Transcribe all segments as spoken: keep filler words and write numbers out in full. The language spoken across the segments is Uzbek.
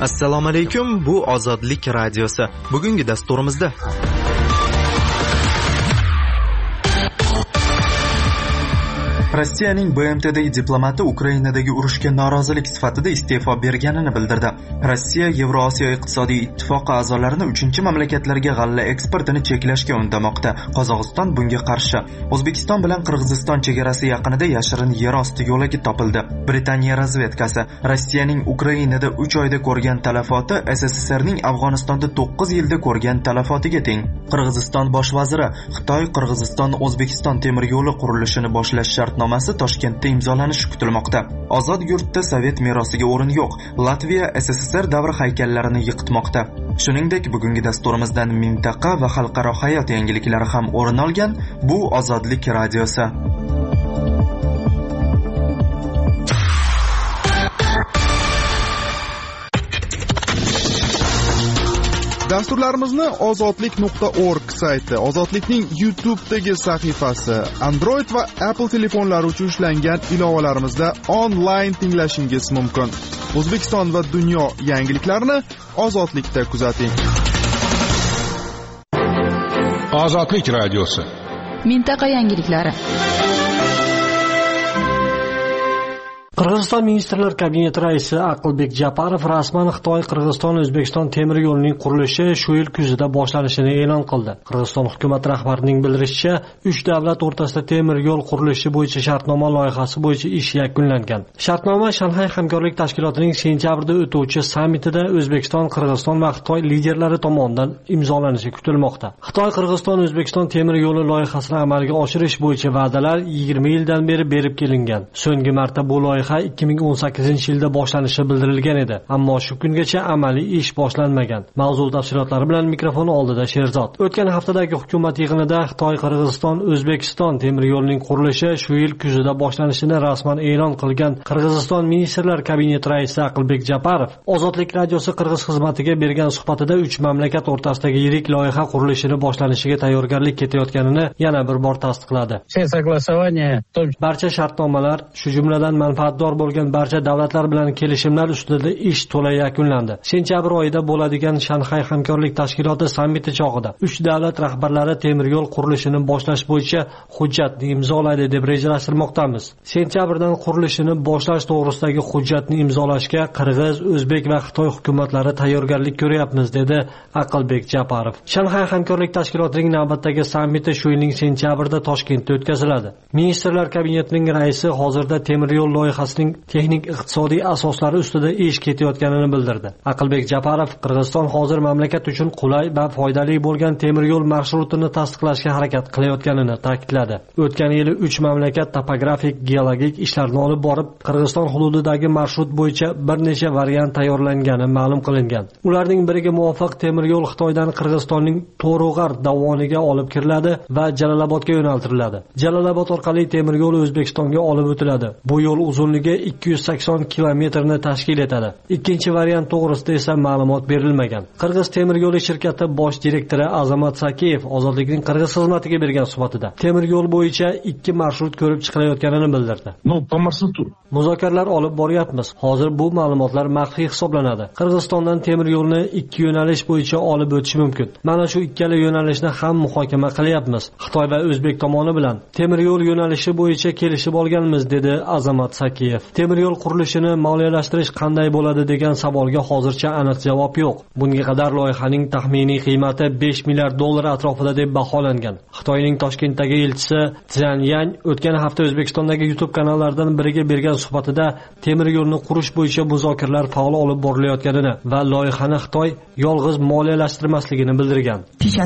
Assalomu alaykum, bu Ozodlik radiosi. Bugungi dasturimizda Rossiyaning B M T'dagi diplomati Ukrainadagi urushga norozilik sifatida iste'fo berganini bildirdi. Rossiya Yevrosiyo iqtisodiy ittifoqi a'zolarini uchinchi mamlakatlarga g'alla eksportini cheklashga undamoqda. Qozog'iston bunga qarshi. O'zbekiston bilan Qirg'iziston chegarasi yaqinida yashirin yer osti yo'lagi topildi. Britaniya razvedkasi Rossiyaning Ukrainada uch oyda ko'rgan talafoti S S S Rning Afg'onistonda to'qqiz yilda ko'rgan talafotiga teng. Qirg'iziston bosh vaziri Xitoy Qirg'iziston O'zbekiston temir yo'li qurilishini boshlash shartnomasi Toshkentda imzolanishi kutilmoqda. Ozod yurtda Sovet merosiga o'rin yo'q. Latviya S S S R davri haykallarini yiqitmoqda. Shuningdek, bugungi dasturimizdan mintaqa va xalqaro hayot yangiliklari ham o'rin olgan. Bu Ozodlik radiosi. Dasturlarimizni ozodlik nuqta org sayti, Ozodlikning YouTube'dagi sahifasi, Android va Apple telefonlari uchun ishlangan ilovalarimizda onlayn tinglashingiz mumkin. O'zbekiston va dunyo yangiliklarini Ozodlikda kuzating. Ozodlik radiosi. Mintaqa yangiliklari. Qirg'iziston Ministrlar Kabineti raisi Aqlbek Japarov rasman Xitoy Qirg'iziston O'zbekiston temir yo'lining qurilishi shu yil kuzida boshlanishini e'lon qildi. Qirg'iziston hukumat rahbarining bildirishicha, uch davlat o'rtasida temir yo'l qurilishi bo'yicha shartnoma loyihasi bo'yicha ish yakunlangan. Shartnoma Shanxay hamkorlik tashkilotining sentyabrda o'tuvchi sammitida O'zbekiston, Qirg'iziston va Xitoy liderlari tomonidan imzolanishi kutilmoqda. Xitoy Qirg'iziston O'zbekiston temir yo'li loyihasini amalga oshirish bo'yicha va'dalar yigirma yildan beri berib kelingan. So'nggi marta bu loyiha ikki ming o'n sakkizinchi yilda boshlanishi bildirilgan edi, ammo shu kungacha amaliy ish boshlanmagan. Mavzu tafsilotlari bilan mikrofon oldida Sherzod. O'tgan haftadagi hukumat yig'inida Xitoy Qirg'iziston O'zbekiston temir yo'lining qurilishi shu yil kuzida boshlanishini rasman e'lon qilgan Qirg'iziston Ministrlar Kabineti raisi Aqlbek Japarov Ozodlik radiosi Qirg'iz xizmatiga bergan suhbatida uch mamlakat o'rtasidagi yirik loyiha qurilishini boshlanishiga tayyorgarlik ketayotganini yana bir bor tasdiqladi. Barcha shartnomalar, shu jumladan manfaat bo'lgan barcha davlatlar bilan kelishimlar ustida ish to'la yakunlandi. Sentyabr oyida bo'ladigan Shanxay hamkorlik tashkiloti sammiti chog'ida uch davlat rahbarlari temir yo'l qurilishini boshlash bo'yicha hujjatni imzolaydi deb rejalashtirmoqdamiz. Sentyabrdan qurilishini boshlash to'g'risidagi hujjatni imzolashga Qirg'iz, O'zbek va Xitoy hukumatlari tayyorgarlik ko'ryapmiz, dedi Aqlbek Japarov. Shanxay hamkorlik tashkilotining navbatdagi sammiti shu yilning sentyabrida Toshkentda o'tkaziladi. Ministrlar kabinetining raisi hozirda temir yo'l loyihasi texnik iqtisodiy asoslari ustida ish ketayotganini bildirdi. Aqlbek Japarov Qirg'iziston hozir mamlakat uchun qulay va foydali bo'lgan temir yo'l marshrutini tasdiqlashga harakat qilayotganini ta'kidladi. O'tgan yili uch mamlakat topografik, geologik ishlarni olib borib, Qirg'iziston hududidagi marshrut bo'yicha bir necha variant tayyorlangani ma'lum qilingan. Ularning biriga muvofiq temir yo'l Xitoydan Qirg'izistonning To'rug'ar dovoniga olib kiriladi va Jalolobodga yo'naltiriladi. Jalolobod orqali temir yo'l O'zbekistonga olib o'tiladi. Bu yo'l uzunligi ikki yuz sakson kilometrni tashkil etadi. Ikkinchi variant to'g'risida esa ma'lumot berilmagan. Qirg'iz temir yo'li shirkati bosh direktori Azamat Sakiyev Ozodlikning Qirg'iz xizmatiga bergan suhbatida temir yo'l bo'yicha ikki marshrut ko'rib chiqilayotganini bildirdi. Muzokaralar olib boryapmiz. Hozir bu ma'lumotlar maxfiy hisoblanadi. Qirg'izistondan temir yo'lni ikki yo'nalish bo'yicha olib o'tish mumkin. Mana shu ikkala yo'nalishni ham muhokama qilyapmiz. Xitoy va O'zbek tomoni bilan temir yo'l yo'nalishi bo'yicha kelishib olganmiz, dedi Azamat Sakiyev. Temir yo'l qurilishini moliyalashtirish qanday bo'ladi degan savolga hozircha aniq javob yo'q. Bunga qadar loyihaning taxminiy qiymati besh milliard dollar atrofida deb baholangan. Xitoyning Toshkentdagi elchisi Zhang Yang o'tgan hafta O'zbekistondagi YouTube kanallaridan biriga bergan suhbatida temir yo'lni qurish bo'yicha muzokaralar faol olib borilayotganini va loyihani Xitoy yolg'iz moliyalashtirmasligini bildirgan.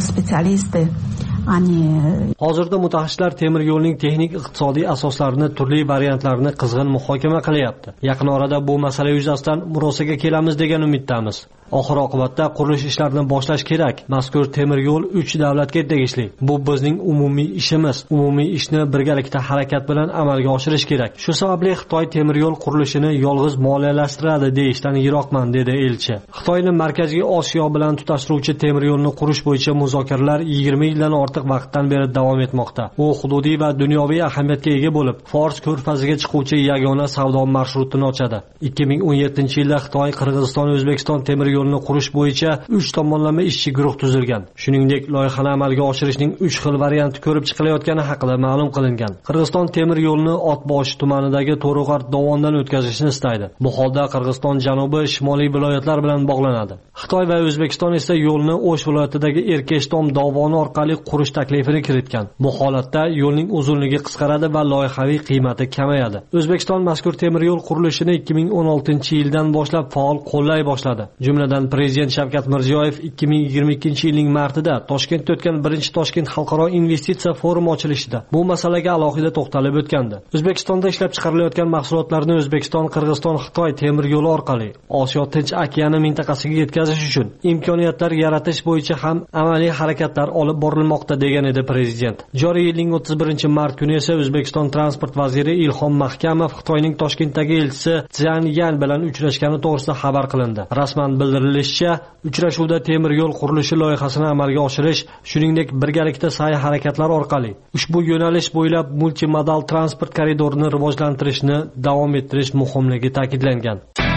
Hozirda mutaxassislar temir yo'lning texnik iqtisodiy asoslarini, turli variantlarini qizg'in muhokama qilyapti. Yaqin orada bu masala yuzasidan murosaga kelamiz degan umiddamiz. Oxir oqibatda qurilish ishlarini boshlash kerak. Mazkur temir yo'l uch davlatga tegishli. Bu bizning umumiy ishimiz. Umumiy ishni birgalikda harakat bilan amalga oshirish kerak. Shu sababli Xitoy temir yo'l qurilishini yolg'iz moliyalashtiradi deyishdan yiroqman, dedi elchi. Xitoyning Markaziy Osiyo bilan tutashtiruvchi temir yo'lni qurish bo'yicha muzokaralar yigirma yildan ortiq vaqtdan beri davom etmoqda. U hududiy va dunyoviy ahamiyatga ega bo'lib, Fors ko'rfaziga chiquvchi yagona savdo marshrutini ochadi. ikki ming o'n yettinchi yilda Xitoy, Qirg'iziston, O'zbekiston temir yo'lini qurish bo'yicha uch tomonlama ishchi guruh tuzilgan. Shuningdek, loyihani amalga oshirishning uch xil varianti ko'rib chiqilayotgani haqida ma'lum qilingan. Qirg'iziston temir yo'lini Otbosh tumanidagi To'rug'ar dovondan o'tkazishni istaydi. Bu holda Qirg'iziston janubi shimoliy viloyatlar bilan bog'lanadi. Xitoy va O'zbekiston esa yo'lni O'sh viloyatidagi Erkeshtom dovoni orqali qurish taklifini kiritgan. Bu holatda yo'lning uzunligi qisqaradi va loyihaviy qiymati kamayadi. O'zbekiston mazkur temir yo'l qurilishini ikki ming o'n oltinchi yildan boshlab faol qo'llay boshladi. Jumladan Prezident Shavkat Mirziyoyev ikki ming yigirma ikkinchi yilning martida Toshkentda o'tgan birinchi Toshkent xalqaro investitsiya forumi ochilishida bu masalaga alohida to'xtalib o'tgandi. O'zbekistonda ishlab chiqarilayotgan mahsulotlarni O'zbekiston, Qirg'iziston, Xitoy temir yo'li orqali Osiyo Tinch okeani mintaqasiga yetkazish uchun imkoniyatlar yaratish bo'yicha ham amaliy harakatlar olib borilmoqda, degan edi prezident. Joriy yilning o'ttiz birinchi mart kuni esa O'zbekiston transport vaziri Ilhom Mahkamov Xitoyning Toshkentdagi elchisi Zhang Yan bilan uchrashgani to'g'risida xabar qilindi. Rasman bildirilishicha, uchrashuvda temir yo'l qurilishi loyihasini amalga oshirish, shuningdek birgalikda sa'y-harakatlar orqali ushbu yo'nalish bo'ylab multimodal transport koridorini rivojlantirishni davom ettirish muhimligi ta'kidlangan.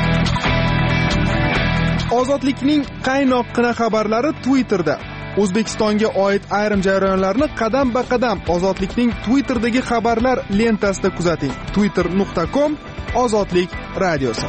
Ozodlikning qaynoqqina xabarlari Twitterda. O'zbekistonga oid ayrim jarayonlarni qadam-ba-qadam Ozodlikning Twitterdagi xabarlar lentasida kuzating. twitter nuqta com Ozodlik radiosi.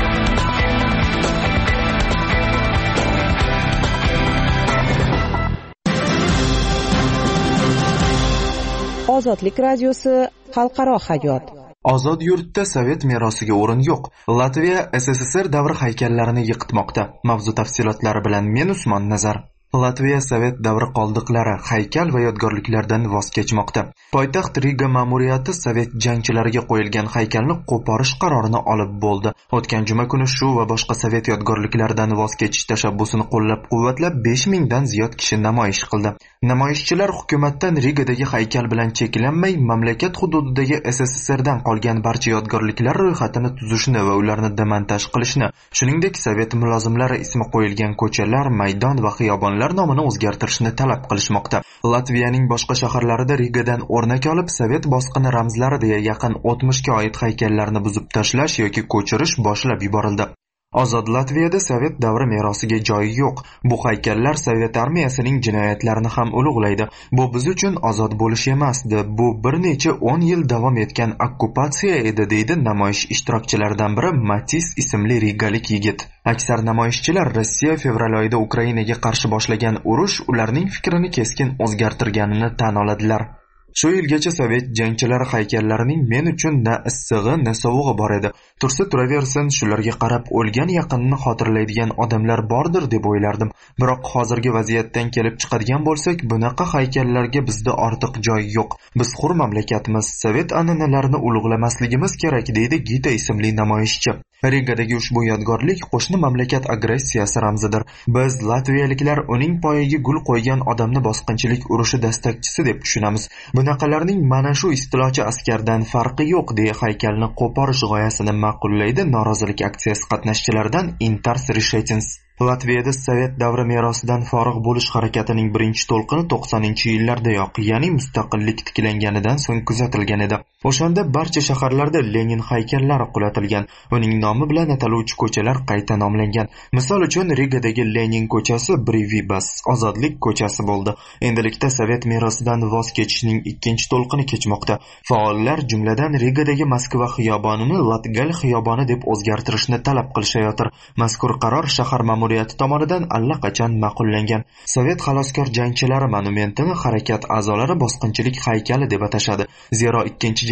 Ozodlik radiosi xalqaro hayot. Ozod yurtda sovet merosiga o'rin yo'q. Latviya S S S R davri haykallarini yiqitmoqda. Mavzu tafsilotlari bilan men Usmon Nazar. Latviya sovet davri qoldiqlari, haykal va yodgorliklardan voz kechmoqda. Poytaxt Riga ma'muriyati sovet jangchilariga qo'yilgan haykalni qo'porish qarorini olib bo'ldi. O'tgan juma kuni shu va boshqa sovet yodgorliklaridan voz kechish tashabbusini qo'llab-quvvatlab besh mingdan ziyod kishi namoyish qildi. Namoyishchilar hukumatdan Rigadagi haykal bilan cheklanmay, mamlakat hududidagi S S S R dan qolgan barcha yodgorliklar ro'yxatini tuzishni va ularni demontaj qilishni, shuningdek sovet mulozimlari ismi qo'yilgan ko'chalar, maydon va xiyobonlar nomini o'zgartirishni talab qilishmoqda. Latviyaning boshqa shaharlarida Rigadan o'rnak olib, sovet bosqini ramzlari deya yaqin o'tmishga oid haykallarni buzib tashlash yoki ko'chirish boshlab yuborildi. Ozod Latviyada sovet davri merosiga joyi yo'q. Bu haykallar sovet armiyasining jinoyatlarini ham ulug'laydi. Bu biz uchun ozod bo'lish emasdi. Bu bir necha o'n yil davom etgan okkupatsiya edi, deydi namoyish ishtirokchilaridan biri Matis ismli rigalik yigit. Aksar namoyishchilar Rossiya fevral oyida Ukrainaga qarshi boshlagan urush ularning fikrini keskin o'zgartirganini tan oladilar. Shu yilgacha sovet jangchilari haykallarining men uchun na issig'i, na sovug'i bor edi. Tursa turaversin, shularga qarab o'lgan yaqinni xotirlaydigan odamlar bordir deb o'ylardim. Biroq hozirgi vaziyatdan kelib chiqadigan bo'lsak, bunaqa haykallarga bizda ortiq joy yo'q. Biz hur mamlakatimiz, sovet an'analarini ulug'lamasligimiz kerak, deydi Gita ismli namoyishchi. Rigadagi ushbu yodgorlik qo'shni mamlakat agressiyasi ramzidir. Biz latviyaliklar uning poyiga gul qo'ygan odamni bosqinchilik urushi dastakchisi deb tushunamiz. Bunaqalarning mana shu istilochi askardan farqi yo'q, deya haykalni qo'porish g'oyasini ma'qullaydi norozilik aksiyasi qatnashchilaridan Intars Rishetins. Latviyada sovet davri merosidan forig' bo'lish harakatining birinchi to'lqini to'qsoninchi yillardayoq, ya'ni mustaqillik tiklanganidan so'ng kuzatilgan edi. O'shanda barcha shaharlarda Lenin haykallari qulatilgan, uning nomi bilan ataluvchi ko'chalar qayta nomlangan. Misol uchun Rigadagi Lenin ko'chasi Brivibas, Ozodlik ko'chasi bo'ldi. Endilikda sovet merosidan voz kechishning ikkinchi to'lqini kechmoqda. Faollar jumladan Rigadagi Moskva xiyobonini Latgal xiyoboni deb o'zgartirishni talab qilishayotir. Mazkur qaror shahar ma'muriyati tomonidan allaqachon ma'qullangan. Sovet xaloskor jangchilari monumentini harakat a'zolari bosqinchilik haykali deb atashadi. Zero ikkinchi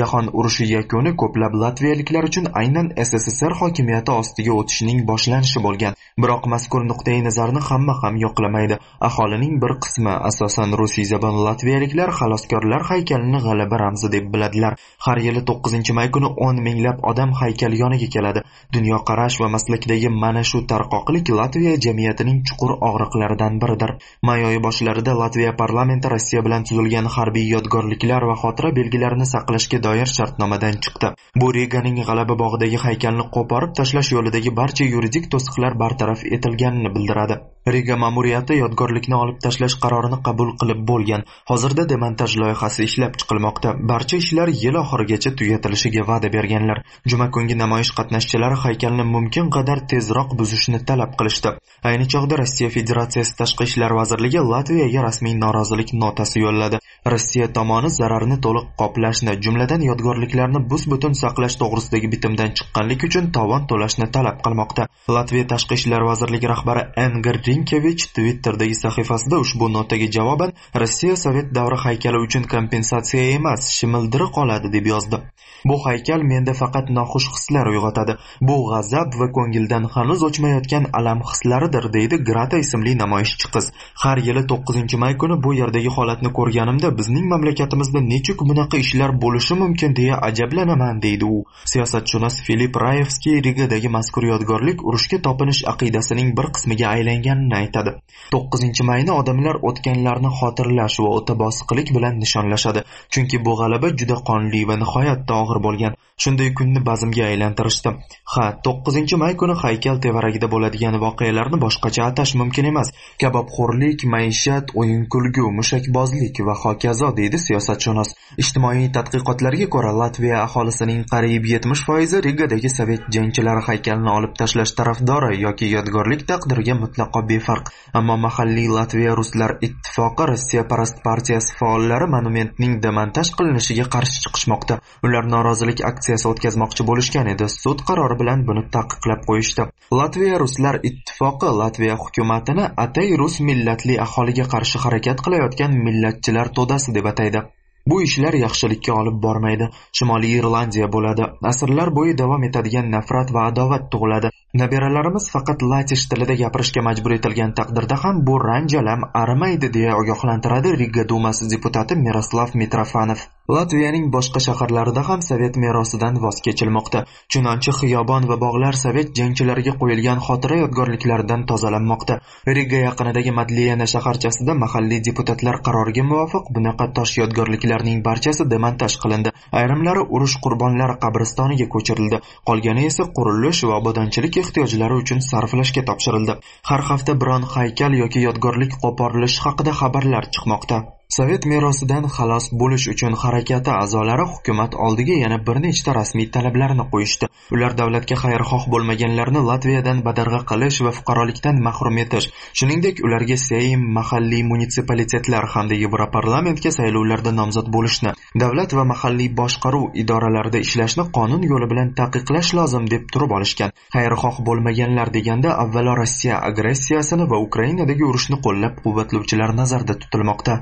jahon urushi yakuni ko'plab latviyaliklar uchun aynan S S S R hokimiyati ostiga o'tishning boshlanishi bo'lgan. Biroq mazkur nuqtai nazarni hamma ham yoqlamaydi. Aholining bir qismi, asosan rusiy zabon latviyaliklar xaloskorlar haykalini g'alaba ramzi deb biladilar. Har yili to'qqizinchi may kuni o'n minglab odam haykal yoniga keladi. Dunyoqarash va maslakdagi mana shu tarqoqlik Latviya jamiyatining chuqur og'riqlaridan biridir. May oyi boshlarida Latviya parlamenti Rossiya bilan tuzilgan harbiy yodgorliklar va xotira belgilarini saqlashga doir shartnomadan chiqdi. Bu Riganing G'alaba bog'idagi haykalni qo'porib tashlash yo'lidagi barcha yuridik to'siqlar bartaraf etilganini bildiradi. Riga ma'muriyati yodgorlikni olib tashlash qarorini qabul qilib bo'lgan. Hozirda demontaj loyihasi ishlab chiqilmoqda. Barcha ishlar yil oxirigacha tugatilishiga va'da berganlar. Juma kungi namoyish qatnashchilari haykalni mumkin qadar tezroq buzishni talab qilishdi. Ayni chog'da Rossiya Federatsiyasi Tashqi ishlar vazirligi Latviyaga rasmiy norozilik notasi yo'lladi. Rossiya tomoni zararni to'liq qoplashni, jumladan yodgorliklarni bus-butun saqlash to'g'risidagi bitimdan chiqqanlik uchun tovon to'lashni talab qilmoqda. Latviya Tashqi ishlar vazirligi rahbari Engir Rinkevich Twitter'dagi sahifasida ushbu notaga javoban Rossiya Sovet davri haykali uchun kompensatsiya emas, shimildiri qoladi deb yozdi. Bu haykal menda faqat noxush hislar uyg'otadi. Bu g'azab va ko'ngildan hanuz o'chmayotgan alam hislaridir, deydi Grata ismli namoyishchi qiz. Har yili to'qqizinchi may kuni bu yerdagi holatni ko'rganimda bizning mamlakatimizda nechuk bunaqa ishlar bo'lishi mumkin deya ajablanaman, deydi u. Siyosatshunos Filip Rayevskiy Rigadagi mazkur yodgorlik urushga topinish aqidasining bir qismiga aylanganini aytadi. to'qqizinchi mayni odamlar o'tganlarni xotirlash va o'ta bosiqlik bilan nishonlashadi. Chunki bu g'alaba juda qonli va nihoyatda og'ir bo'lgan. Shunday kunni bazmga aylantirishdi. Ha, to'qqizinchi may kuni haykal tevaragida bo'ladigan voqealarni boshqacha atash mumkin emas. Kabobxo'rlik, maishat, o'yin-kulgu, mushakbozlik va hokazo, deydi siyosatshunos. Ijtimoiy tadqiqotlarga ko'ra, Latviya aholisining qariyb yetmish foizi Rigadagi sovet jangchilari haykalini olib tashlash tarafdori yoki yodgorlik taqdiriga mutlaqo befarq. Ammo mahalliy Latviya Ruslar ittifoqi Rossiya Parast partiyasi faollari monumentning demontaj qilinishiga qarshi chiqishmoqda. Ular norozilik aksiyasi o'tkazmoqchi bo'lishgan edi. Sud qarori bilan buni taqiqlab qo'yishdi. Latviya Ruslar ittifoqi Latviya hukumatini atay rus millatli aholiga qarshi harakat qilayotgan millatchilar to'dasi deb ataydi. Bu ishlar yaxshilikka olib bormaydi. Shimoliy Irlandiya bo'ladi. Asrlar bo'yi davom etadigan nafrat va adovat tug'iladi. Nabiralarimiz faqat latish tilida gapirishga majbur etilgan taqdirda ham bu ranjalam arimaydi deya ogohlantiradi Riga dumasi deputati Miroslav Mitrofanov. Latviyaning boshqa shaharlarida ham sovet merosidan voz kechilmoqda. Chunonchi xiyobon va bog'lar sovet jangchilariga qo'yilgan xotira yodgorliklaridan tozalanmoqda. Riga yaqinidagi Madliyana shaharchasida mahalliy deputatlar qaroriga muvofiq bunaqa tosh yodgorliklarning barchasi demontaj qilindi. Ayrimlari urush qurbonlari qabristoniga ko'chirildi. Qolgani esa qurilish va obodonchilik ehtiyojlari uchun sarflashga topshirildi. Har hafta biron haykal yoki yodgorlik qo'porilishi haqida xabarlar chiqmoqda. Sovet merosidan xalos bo'lish uchun harakati a'zolari hukumat oldiga yana bir nechta rasmiy talablarni qo'yishdi. Ular davlatga xayrixoh bo'lmaganlarni Latviyadan badarg'a qilish va fuqarolikdan mahrum etish, shuningdek ularga Seym, mahalliy munitsipalitetlar hamda Yevroparlamentga saylovlarda nomzod bo'lishni, davlat va mahalliy boshqaruv idoralarida ishlashni qonun yo'li bilan taqiqlash lozim deb turib olishgan. Xayrixoh bo'lmaganlar deganda avvalo Rossiya agressiyasini va Ukrainadagi urushni qo'llab-quvvatlovchilar nazarda tutilmoqda.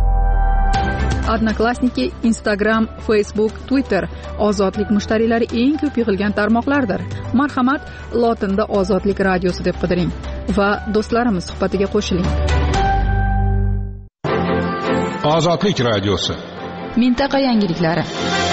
Odnoklassniki, Instagram, Facebook, Twitter ozodlik mushtariylari eng ko'p yig'ilgan tarmoqlardir. Marhamat, lotinda Ozodlik radiosi deb qidiring va do'stlarimiz suhbatiga qo'shiling. Ozodlik radiosi. Mintaqa yangiliklari.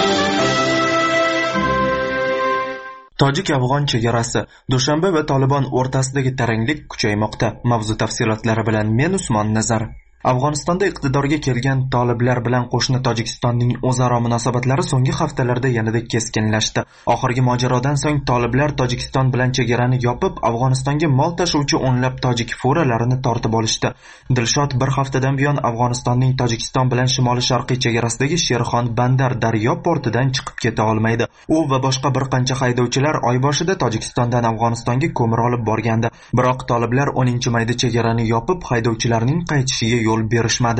Tojik-afg'on chegarasi, Dushanbe va Tolibon o'rtasidagi taranglik kuchaymoqda. Mavzu tafsilotlari bilan men Usmon Nazar. Afg'onistonda iqtidorga kelgan toliblar bilan qo'shni Tojikistonning o'zaro munosabatlari so'nggi haftalarda yanada keskinlashdi. Oxirgi mojarodan so'ng toliblar Tojikiston bilan chegarani yopib, Afg'onistonga mol tashuvchi o'nlab tojik furalarini tortib olishdi. Dilshod bir haftadan buyon Afg'onistonning Tojikiston bilan shimoli-sharqiy chegarasidagi Sherxon Bandar daryo portidan chiqib keta olmaydi. U va boshqa bir qancha haydovchilar oy boshida Tojikistondan Afg'onistonga ko'mir olib borgandi. Biroq toliblar o'ninchi mayda chegarani yopib, haydovchilarning qaytishiga yo'l berishmadi.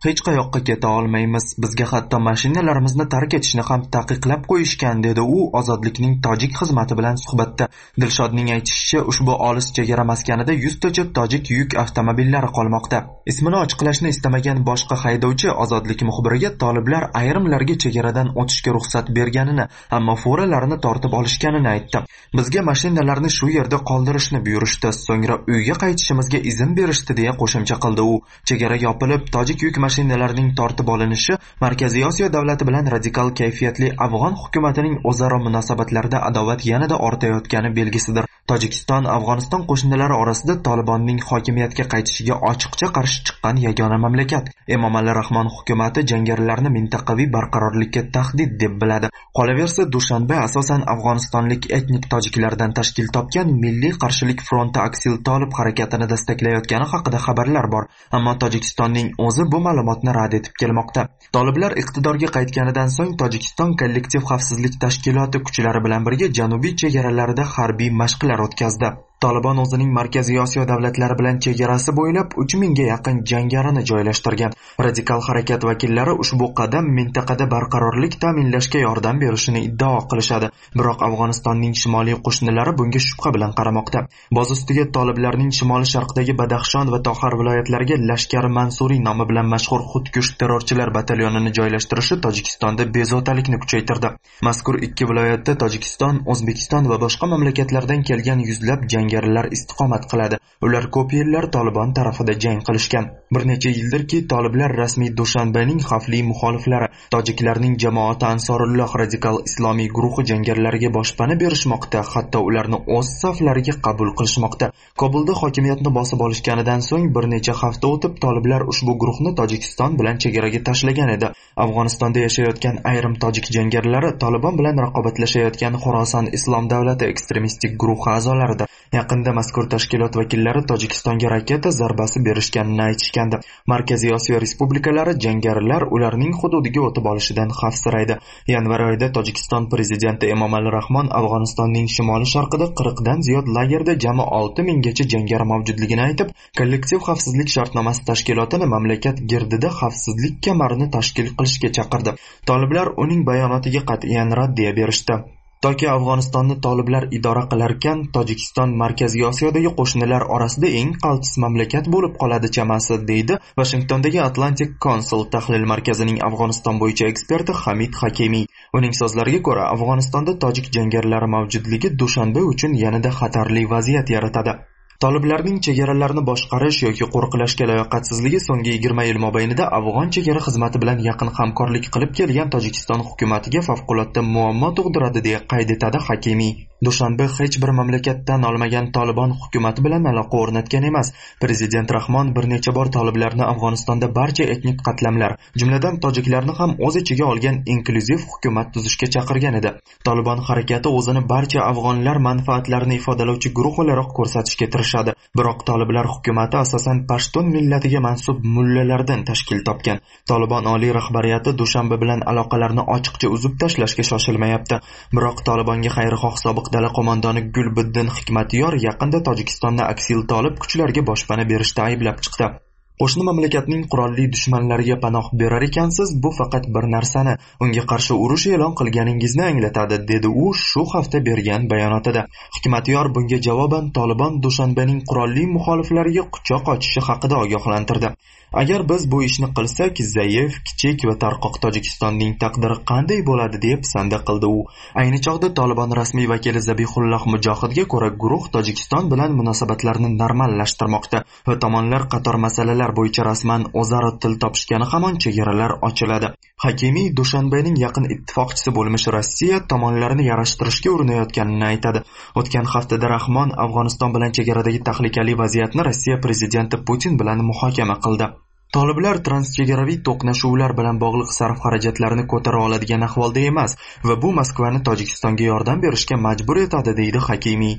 hech qayoqqa keta olmaymiz, bizga hatto mashinalarimizni tark etishni ham taqiqlab qo'yishgan, dedi u Ozodlikning tojik xizmati bilan suhbatda. Dilshodning aytishicha, ushbu olis chegara maskanida yuztacha tojik yuk avtomobillari qolmoqda. Ismini ochiqlashni istamagan boshqa haydovchi Ozodlik muxbiriga toliblar ayrimlarga chegaradan o'tishga ruxsat berganini, ammo foralarni tortib olishganini aytdi. Bizga mashinalarni shu yerda qoldirishni buyurishdi, so'ngra uyga qaytishimizga izn berishdi, deya qo'shimcha qildi u. Chegara yopilib, tojik yuk mashinalarining tortib olinishi Markaziy Osiyo davlati bilan radikal kayfiyatli afg'on hukumatining o'zaro munosabatlarida adovat yanada ortayotgani belgisidir. Tojikiston Afg'oniston qo'shinlari orasida Tolibonning hokimiyatga qaytishiga ochiqcha qarshi chiqqan yagona mamlakat. Emomali Rahmon hukumati jangarilarni mintaqaviy barqarorlikka tahdid deb biladi. Qolaversa, Dushanbe asosan afg'onistonlik etnik tojiklardan tashkil topgan Milliy qarshilik fronti Aksil Tolib harakatini destaklayotgani haqida xabarlar bor, ammo Tojikistonning o'zi bu ma'lumotni rad etib kelmoqda. Toliblar iqtidorga qaytganidan so'ng Tojikiston kollektiv xavfsizlik tashkiloti kuchlari bilan birga janubiy chegaralarida harbiy mashqlar o'tkazdi. Tolibon o'zining Markaziy Osiyo davlatlari bilan chegarasi bo'ylab uch mingga yaqin jangarini joylashtirgan. Radikal harakat vakillari ushbu qadam mintaqada barqarorlik ta'minlashga yordam berishini iddao qilishadi. Biroq Afg'onistonning shimoliy qo'shnilari bunga shubha bilan qaramoqda. Boz ustiga Toliblarning shimoli sharqdagi Badaxshon va Tohar viloyatlariga Lashkar Mansuriy nomi bilan mashhur xudkush terrorchilar batalyonini joylashtirishi Tojikistonda bezovtalikni kuchaytirdi. Mazkur ikki viloyatda Tojikiston, O'zbekiston va boshqa mamlakatlardan kelgan yuzlab jangarilar istiqomat qiladi. Ular ko'p yillar Tolibon tarafida jang qilishgan. Bir necha yildirki, Toliblar rasmiy Dushanbening xavfli muxoliflari, tojiklarning jamoati Ansorulloh radikal islomiy guruhi jangarilariga boshpana berishmoqda, hatto ularni o'z saflariga qabul qilishmoqda. Kobulda hokimiyatni bosib olishganidan so'ng bir necha hafta o'tib Toliblar ushbu guruhni Tojikiston bilan chegaraga tashlagan edi. Afg'onistonda yashayotgan ayrim tojik jangarilari Tolibon bilan raqobatlashayotgan Xorason Islom davlati ekstremistik guruhi a'zolaridir. Yaqinda mazkur tashkilot vakillari Tojikistonga raketa zarbasi berishganini aytishgandi. Markaziy Osiyo respublikalari jangarilar ularning hududiga o'tib olishidan xavfsiraydi. Yanvar oyida Tojikiston prezidenti Emomali Rahmon Afg'onistonning shimoli sharqida qirqdan ziyod lagerda jami olti minggacha jangari mavjudligini aytib, kollektiv xavfsizlik shartnomasi tashkilotini mamlakat girdida xavfsizlik kamarini tashkil qilishga chaqirdi. Toliblar uning bayonotiga qat'iyan raddiya berishdi. Toki Afg'onistonni toliblar idora qilarkan, Tojikiston Markaziy Osiyodagi qo'shnilar orasida eng qaltis mamlakat bo'lib qoladi chamasi, deydi Washingtondagi Atlantic Council tahlil markazining Afg'oniston bo'yicha eksperti Hamid Hakimiy. Uning so'zlariga ko'ra, Afg'onistonda tojik jangarilari mavjudligi Dushanbe uchun yanada xatarli vaziyat yaratadi. Toliblarning chegaralarni boshqarish yoki qo'riqlashga layoqatsizligi so'nggi yigirma yil mobaynida Afg'on chegara xizmati bilan yaqin hamkorlik qilib kelgan Tojikiston hukumatiga favqulodda muammo tug'diradi, deya qayd etadi Hakimiy. Dushanbe hech bir mamlakatdan olmagan Tolibon hukumati bilan aloqa o'rnatgan emas. Prezident Rahmon bir necha bor toliblarni Afg'onistonda barcha etnik qatlamlar, jumladan tojiklarni ham o'z ichiga olgan inklyuziv hukumat tuzishga chaqirgan edi. Tolibon harakati o'zini barcha afg'onlar manfaatlarini ifodalovchi guruh o'laroq ko'rsatishga tirishadi. Biroq toliblar hukumati asosan pashtun millatiga mansub mullalardan tashkil topgan. Tolibon oliy rahbariyati Dushanbe bilan aloqalarni ochiqcha uzib tashlashga shoshilmayapti. Biroq Tolibonga xayrixoh sobiq dala qo'mondoni Gulbiddin Hikmatyor yaqinda Tojikistonni Aksil Tolib kuchlarga boshpana berishda ayblab chiqdi. Qo'shni mamlakatning qurolli dushmanlariga panoh berar ekansiz, bu faqat bir narsani, unga qarshi urush e'lon qilganingizni anglatadi, dedi u shu hafta bergan bayonotida. Hikmatyor bunga javoban Tolibon Dushanbening qurolli muxoliflariga quchoq ochishi haqida ogohlantirdi. Agar biz bu ishni qilsak, zaif, kichik va tarqoq Tojikistonning taqdiri qanday bo'ladi, deb sanda qildi u. Ayni chog'da Tolibon rasmiy vakili Zabihulloh Mujohidga ko'ra, guruh Tojikiston bilan munosabatlarni normallashtirmoqda va tomonlar qator masalalar bo'yicha rasman o'zaro til topishgani hamon chegaralar ochiladi. Hakimiy Dushanbening yaqin ittifoqchisi bo'lmish Rossiya tomonlarni yarashtirishga urinayotganini aytadi. O'tgan haftada Rahmon Afg'oniston bilan chegaradagi tahlikali vaziyatni Rossiya prezidenti Putin bilan muhokama qildi. Toliblar transchegaraviy to'qnashuvlar bilan bog'liq sarf xarajatlarini ko'tara oladigan ahvolda emas va bu Moskvani Tojikistonga yordam berishga majbur etadi, deydi Hakimiy.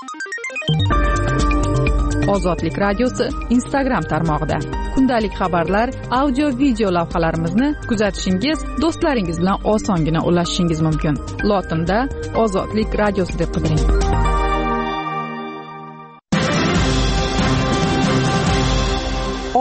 Ozodlik radiosi Instagram tarmog'ida kundalik xabarlar, audio video lavhalarimizni kuzatishingiz, do'stlaringiz bilan osongina ulashishingiz mumkin. Lotinda Ozodlik radiosi deb qidiring.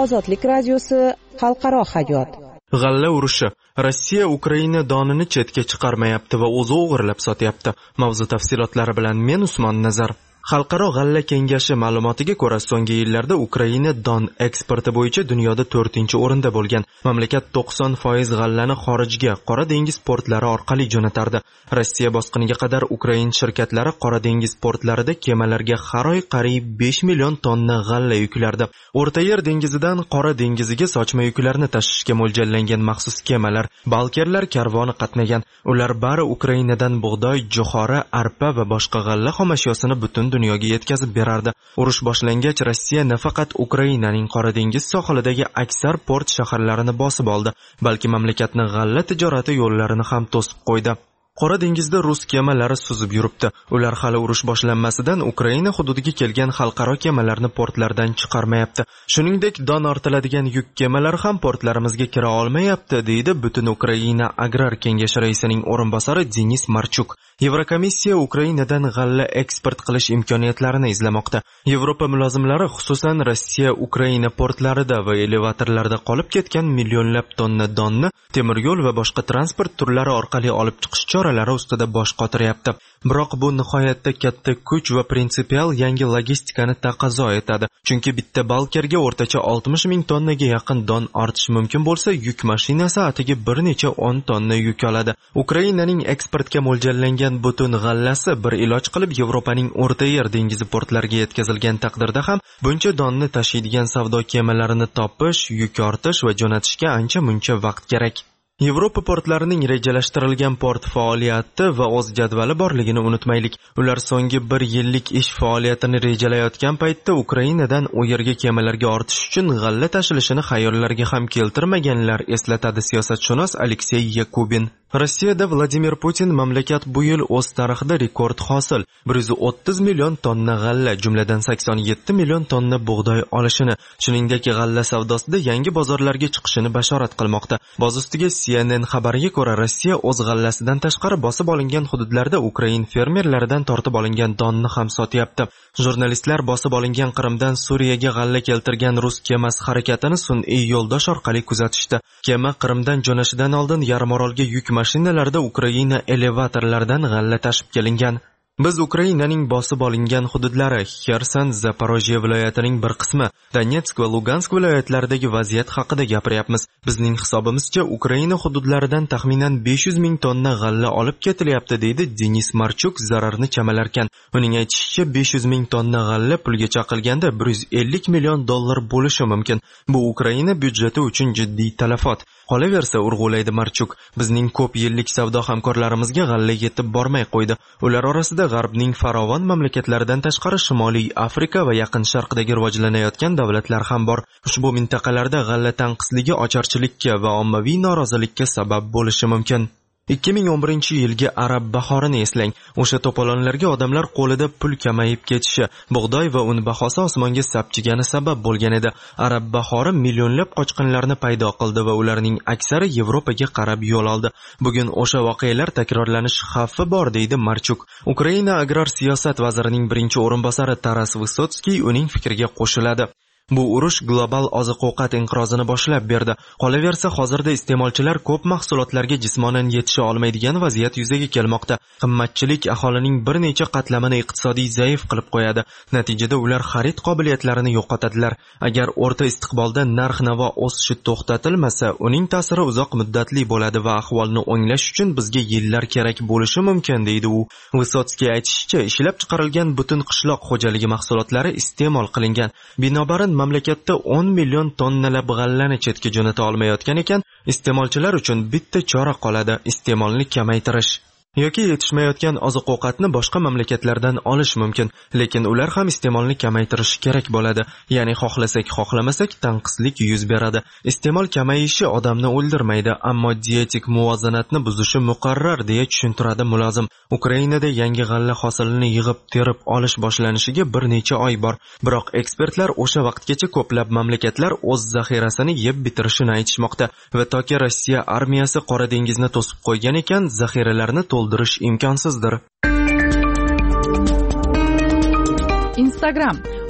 Ozodlik radiosi xalqaro hayot. G'alla urushi. Rossiya Ukraina donini chetga chiqarmayapti va o'zi o'g'irlab sotyapti. Mavzu tafsilotlari bilan men Usmon Nazar. Xalqaro g'alla kengashi ma'lumotiga ko'ra, so'nggi yillarda Ukraina don eksporti bo'yicha dunyoda to'rtinchi o'rinda bo'lgan. Mamlakat to'qson foiz g'allani xorijga, Qora dengiz portlari orqali jo'natardi. Rossiya bosqiniga qadar Ukraina shirkatlari Qora dengiz portlarida kemalarga har oy qariyb besh million tonna g'alla yuklardi. O'rta Yer dengizidan Qora dengiziga sochma yuklarni tashishga mo'ljallangan maxsus kemalar, balkerlar karvoni qatnagan. Ular bari Ukrainadan bug'doy, jo'xori, arpa va boshqa g'alla xomashyosini butun dunyoga yetkazib berardi. Urush boshlangach, Rossiya nafaqat Ukrainaning Qora dengiz sohilidagi aksar port shaharlarini bosib oldi, balki mamlakatning g'alla tijorati yo'llarini ham to'sib qo'ydi. Qora dengizda rus kemalari suzib yuribdi. Ular hali urush boshlanmasidan Ukraina hududiga kelgan xalqaro kemalarni portlardan chiqarmayapti. Shuningdek, don ortiladigan yuk kemalari ham portlarimizga kira olmayapti, deydi Butun Ukraina Agrar kengashi raisining o'rinbosari Denis Marchuk. Yevrokomissiya Ukrainadan g'alla eksport qilish imkoniyatlarini izlamoqda. Yevropa mulozimlari xususan Rossiya Ukraina portlarida va elevatorlarda qolib ketgan millionlab tonna donni temir yo'l va boshqa transport turlari orqali olib chiqish choralari ustida bosh qotiryapti. Biroq bu nihoyatda katta kuch va prinsipial yangi logistikani taqozo etadi. Chunki bitta balkerga o'rtacha oltmish ming tonnaga yaqin don ortish mumkin bo'lsa, yuk mashinasi atiga bir necha o'n tonna yuk oladi. Ukrainaning eksportga mo'ljallangan butun g'allasi bir iloj qilib Yevropaning O'rta Yer dengizi portlariga yetkazilgan taqdirda ham buncha donni tashiydigan savdo kemalarini topish, yuk ortish va jo'natishga ancha muncha vaqt kerak. Yevropa portlarining rejalashtirilgan port faoliyati va o'z jadvali borligini unutmaylik. Ular so'nggi bir yillik ish faoliyatini rejalayotgan paytda Ukrainadan u yerga kemalarga ortish uchun g'alla tashilishini xayollariga ham keltirmaganlar, eslatadi siyosatshunos Aleksey Yakubin. Rossiyada Vladimir Putin mamlakat bu yil o'z tarixida rekord hosil bir yuz o'ttiz million tonna g'alla, jumladan sakson yetti million tonna bug'doy olishini, shuningdek g'alla savdosida yangi bozorlarga chiqishini bashorat qilmoqda. Boz ustiga C N N xabariga ko'ra, Rossiya o'z g'allasidan tashqari bosib olingan hududlarda Ukrain fermerlaridan tortib olingan donni ham sotyapti. Jurnalistlar bosib olingan Qrimdan Suriyaga g'alla keltirgan rus kemasi harakatini sun'iy yo'ldosh orqali kuzatishdi. Kema Qrimdan jo'nashidan oldin yarimorolga yuk mashinalarda Ukraina elevatorlaridan g'alla tashib kelingan. Biz Ukrainaning bosib olingan hududlari, Xerson, Zaporojye viloyatining bir qismi, Donetsk va Lugansk viloyatlaridagi vaziyat haqida gapiryapmiz. Bizning hisobimizcha Ukraina hududlaridan taxminan besh yuz ming tonna g'alla olib ketilyapti, deydi Denis Marchuk zararni chamalarkan. Uning aytishicha, besh yuz ming tonna g'alla pulga chaqilganda bir yuz ellik million dollar bo'lishi mumkin. Bu Ukraina byudjeti uchun jiddiy talafot. Qolaversa, urg'ulaydi Marchuk, bizning ko'p yillik savdo hamkorlarimizga g'alla yetib bormay qo'ydi. Ular orasida G'arbning farovon mamlakatlaridan tashqari Shimoliy Afrika va Yaqin Sharqdagi rivojlanayotgan davlatlar ham bor. Ushbu mintaqalarda g'alla tanqisligi ocharchilikka va ommaviy norozilikka sabab bo'lishi mumkin. ikki ming o'n birinchi yilgi arab bahorini eslang. O'sha to'polonlarga odamlar qo'lida pul kamayib ketishi, bug'doy va un bahosi osmonga sapchigani sabab bo'lgan edi. Arab bahori millionlab qochqinlarni paydo qildi va ularning aksari Yevropaga qarab yo'l oldi. Bugun o'sha voqealar takrorlanish xavfi bor, deydi Marchuk. Ukraina agrar siyosat vazirining birinchi o'rinbosari Taras Vysotskiy uning fikriga qo'shiladi. Bu urush global oziq-ovqat inqirozini boshlab berdi. Qolaversa, hozirda iste'molchilar ko'p mahsulotlarga jismonan yetisha olmaydigan vaziyat yuzaga kelmoqda. Qimmatchilik aholining bir necha qatlamini iqtisodiy zaif qilib qo'yadi. Natijada ular xarid qobiliyatlarini yo'qotadilar. Agar o'rta istiqbolda narx-navo o'sishi to'xtatilmasa, uning ta'siri uzoq muddatli bo'ladi va ahvolni o'nglash uchun bizga yillar kerak bo'lishi mumkin, deydi u. Vysotskiy aytishicha, ishlab chiqarilgan butun qishloq xo'jaligi mahsulotlari iste'mol qilingan. Binobarin mamlakatda o'n million tonnalab g'allani chetga jo'nata olmayotgan ekan, iste'molchilar uchun bitta chora qoladi: iste'molni kamaytirish. yoki yetishmayotgan oziq-ovqatni boshqa mamlakatlardan olish mumkin, lekin ular ham iste'molni kamaytirishi kerak bo'ladi. Ya'ni xohlasak, xohlamasak tanqislik yuz beradi. Iste'mol kamayishi odamni o'ldirmaydi, ammo dietik muvozanatni buzishi muqarrar, deya tushuntiradi mulozim. Ukrainada yangi g'alla hosilini yig'ib terib olish boshlanishiga bir necha oy bor. Biroq ekspertlar o'sha vaqtgacha ko'plab mamlakatlar o'z zaxirasini yeb bitirishini aytishmoqda va toki Rossiya armiyasi Qora dengizni to'sib qo'ygan ekan, zaxiralarni to'ldirish imkonsizdir. Instagram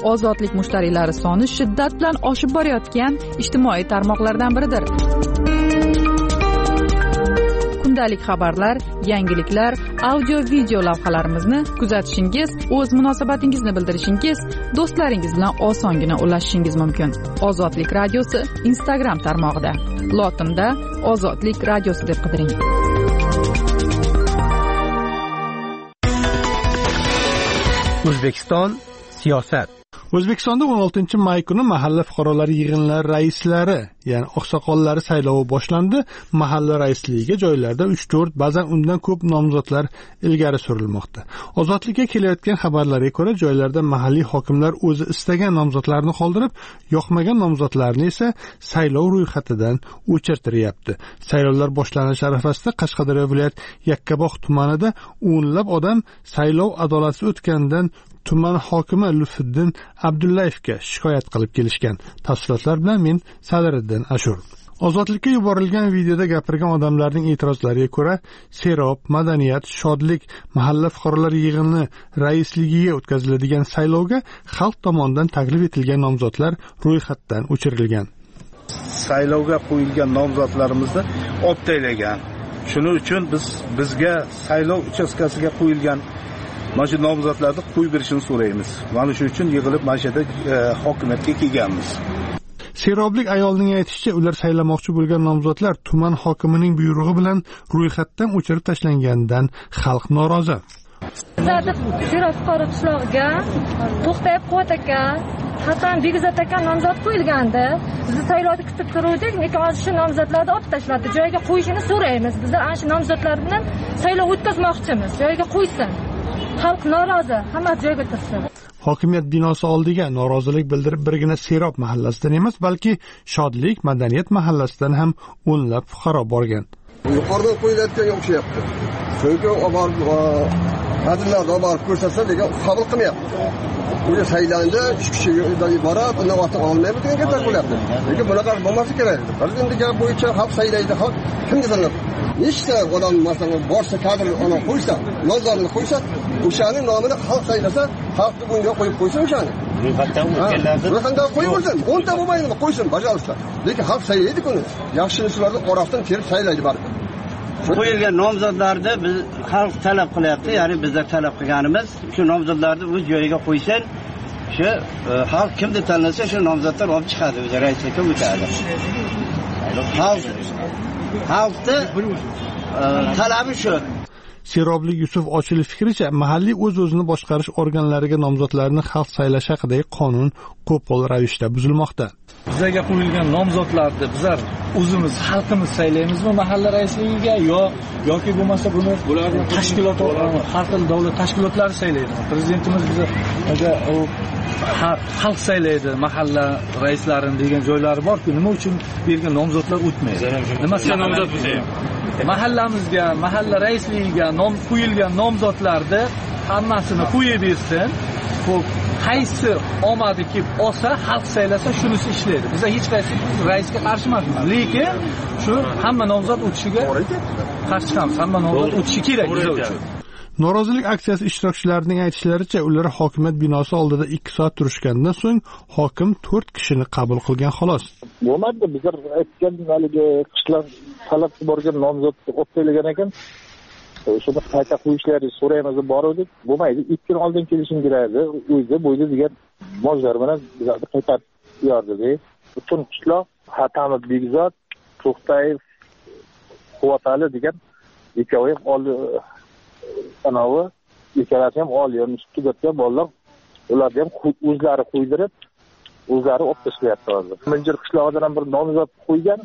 ozodlik mushtariylari soni shiddat bilan oshib borayotgan ijtimoiy tarmoqlardan biridir. Kundalik xabarlar, yangiliklar, audio video lavhalarimizni kuzatishingiz, o'z munosabatingizni bildirishingiz, do'stlaringiz bilan osongina ulashishingiz mumkin. Ozodlik radiosi Instagram tarmog'ida. Lotinda Ozodlik radiosi deb qidiring. O'zbekiston siyosat. O'zbekistonda o'n oltinchi may kuni mahalla fuqarolari yig'inlari raislari, ya'ni oqsoqollari saylovi boshlandi. Mahalla raisligiga joylarda uch to'rt, ba'zan undan ko'p nomzodlar ilgari surilmoqda. Ozodlikka kelayotgan xabarlarga ko'ra, joylarda mahalliy hokimlar o'zi istagan nomzodlarni qoldirib, yoqmagan nomzodlarni esa saylov ro'yxatidan o'chirtiryapti. Saylovlar boshlanish arafasida Qashqadaryo viloyat Yakkabog' tumanida o'nlab odam saylov adolatsiz o'tganidan tuman hokimi Lutfiddin Abdullayevga shikoyat qilib kelishgan. Tafsilotlar bilan men Sadiriddin Ashur. Ozodlikka yuborilgan videoda gapirgan odamlarning e'tirozlariga ko'ra, serob, madaniyat, shodlik mahalla fuqarolar yig'ini raisligiga o'tkaziladigan saylovga xalq tomonidan taklif etilgan nomzodlar ro'yxatdan o'chirilgan. Saylovga qo'yilgan nomzodlarimizni olib tashlagan. Shuning uchun biz bizga saylov uchastkasiga qo'yilgan mana shu nomzodlarni qo'yib berishini so'raymiz. Mana shu uchun yig'ilib mana shu yerda hokimiyatga kelganmiz. Seroblik ayolning aytishicha, ular saylamoqchi bo'lgan nomzodlar tuman hokimining buyrug'i bilan ro'yxatdan o'chirib tashlanganidan xalq norozi. Bizda Serob fuqaro qishlog'iga To'xtayev Quvvat aka, Hasan Begzod aka nomzod qo'yilgandi. Biz saylovni kutib turuvdik, lekin hozir shu nomzodlarni olib tashladi. Joyiga qo'yishini so'raymiz. Biz ana shu nomzodlar bilan saylov o'tkazmoqchimiz. Joyiga qo'ysin. Xalq norozi, hamma joyga tursin. Hokimiyat binosi oldiga norozilik bildirib birgina Serob mahallasidan emas, balki Shodlik, Madaniyat mahallasidan ham o'nlab fuqaro borgan. Yuqoridan qo'yilayotgan o'xshayapti. Chunki oborib hadlarni oborib ko'rsatsa degan qabul qilmayapti. Ular saylandi, uch kishiga iborat, uni vaqt olmaydi degan gaplar bo'lyapti. Lekin bunaqa bo'lmasa kerak. Prezidentning gapi bo'yicha xalq saylaydi, xalq kimga tanlab? Nechta odam masalan borsa kadr ona qo'ysa, nomzodni qo'ysa, o'shaning nomini xalq saylasa, xalq bunga qo'yib qo'ysin o'shani. Ro'yxatdan o'tganlarni ro'yxatdan qo'yib qo'ysin. o'nta bo'lmaydi, qo'ysin, bajarsa. Lekin xalq saylaydi-ku. Yaxshiliklarni orasidan terib saylaydi baribir. Qo'yilgan nomzodlarni biz xalq talab qilyapti, ya'ni bizlar talab qilganimiz shu nomzodlarni o'z joyiga qo'ysin. Shu xalq kimni tanlasa, shu nomzodlar olib chiqadi, o'zi raislikka o'tadi. Xalq xalqni talabi shu. Seroblik Yusuf Ochilov fikricha, mahalliy o'z-o'zini boshqarish organlariga nomzodlarni xalq saylash haqidagi qonun qo'pol ravishda buzilmoqda. Bizga qo'yilgan nomzodlarni bizlar o'zimiz xalqimiz saylaymizmi mahalla raisligiga yo yoki bo'lmasa buni bularni tashkilot har xil davlat tashkilotlari saylaydi. Prezidentimiz bizga u xalq saylaydi mahalla raislarini degan joylari bor-ku, nima uchun bergan nomzodlar o'tmaydi? Nima nomzod bo'lsa mahallamizga, mahalla raisligiga nom qo'yilgan nomzodlarni hammasini qo'yib bersin. Xo'p, qaysi omadi kelib olsa, xalq saylasa shunisi ishlaydi. Biz hech qaysi raisga qarshi emasmiz, lekin shu hamma nomzod o'tishiga qarshi chiqamiz. Hamma nomzod o'tishi kerak biz uchun. Norozilik aksiyasi ishtirokchilarining aytishlaricha, ular hokimiyat binosi oldida ikki soat turishgandan so'ng hokim to'rt kishini qabul qilgan xolos. Bo'lmadi, bizlar aytgan haligi qishloq talab borgan nomzodni o'tlaydigan ekan. Shuni qayta qo'yishlarini so'raymiz deb bordik. Bo'lmaydi, ikki kun oldin kelishim kerakdi. O'zi bo'yda degan mojlar bilan bizlarni qaytarib yordi. Butun qishloq Hatamov Begzod, To'xtayev Quvvatali degan ikkovi ham oldi anavi ikkalasi ham oliyani tugatgan bolalar. Ularni ham o'zlari qo'ydirib, o'zlari olib tashlayapti hozir. Minjir qishlog'idan ham bir nomzod qo'ygan.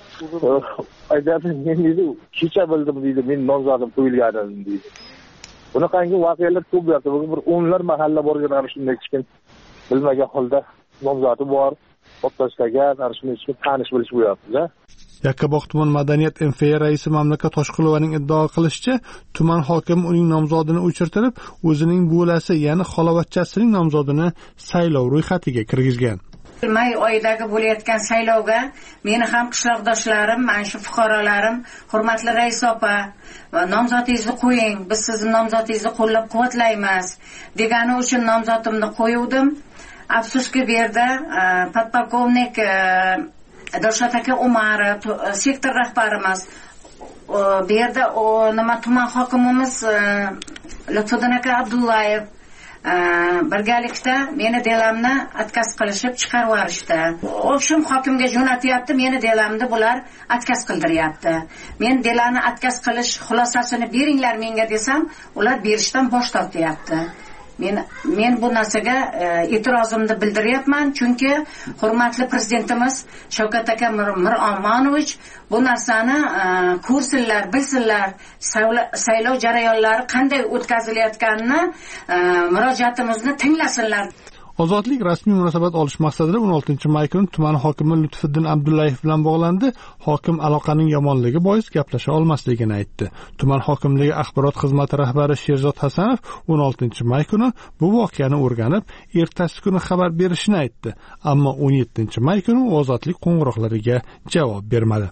Aytadi, men deydi, kecha bildim deydi, men nomzodim qo'yilganini deydi. Bunaqangi voqealar ko'p bo'lyapti. Bir o'nlar mahalla borgan ana shunday kichkin bilmagan holda nomzodi bor, o'ttashlagan ana shunday kichkin tanish bilish bo'lyapti-da. Yakkabog' tuman madaniyat M F A raisi Mamlakat Toshqulovaning iddao qilishicha, tuman hokimi uning nomzodini o'chirtirib, o'zining bo'lasi, ya'ni xalovatchasining nomzodini saylov ro'yxatiga kirgizgan. May oyidagi bo'layotgan saylovga meni ham qishloqdoshlarim, mana shu fuqarolarim, hurmatli rais opa, nomzodingizni qo'ying, biz sizning nomzodingizni qo'llab-quvvatlaymiz degani uchun nomzodimni qo'yuvdim. afsuski bu yerda podpolkovnik Dilshod aka Umarov, sektor rahbarimiz, bu yerda nima tuman hokimimiz Lutfiddin aka Abdullayev birgalikda meni delamni отказ qilishib chiqarib yuborishdi. O'shim hokimga jo'natyapti, meni delamni bular отказ qildiryapti. Men delani отказ qilish xulosasini beringlar menga desam, ular berishdan bosh tortyapti. Men men bu narsaga e'tirozimni bildiryapman, chunki hurmatli prezidentimiz Shavkat aka Miromonovich bu narsani ko'rsinlar, bilsinlar, saylov jarayonlari qanday o'tkazilayotganini, murojaatimizni tinglasinlar. Ozodlik rasmiy munosabat olish maqsadida o'n oltinchi may kuni tuman hokimi Lutfiddin Abdullayev bilan bog'landi. Hokim aloqaning yomonligi bois gaplasha olmasligini aytdi. Tuman hokimligi axborot xizmati rahbari Sherzod Hasanov o'n oltinchi may kuni bu voqeani o'rganib, ertasi kuni xabar berishini aytdi. Ammo o'n yettinchi may kuni ozodlik qo'ng'iroqlariga javob bermadi.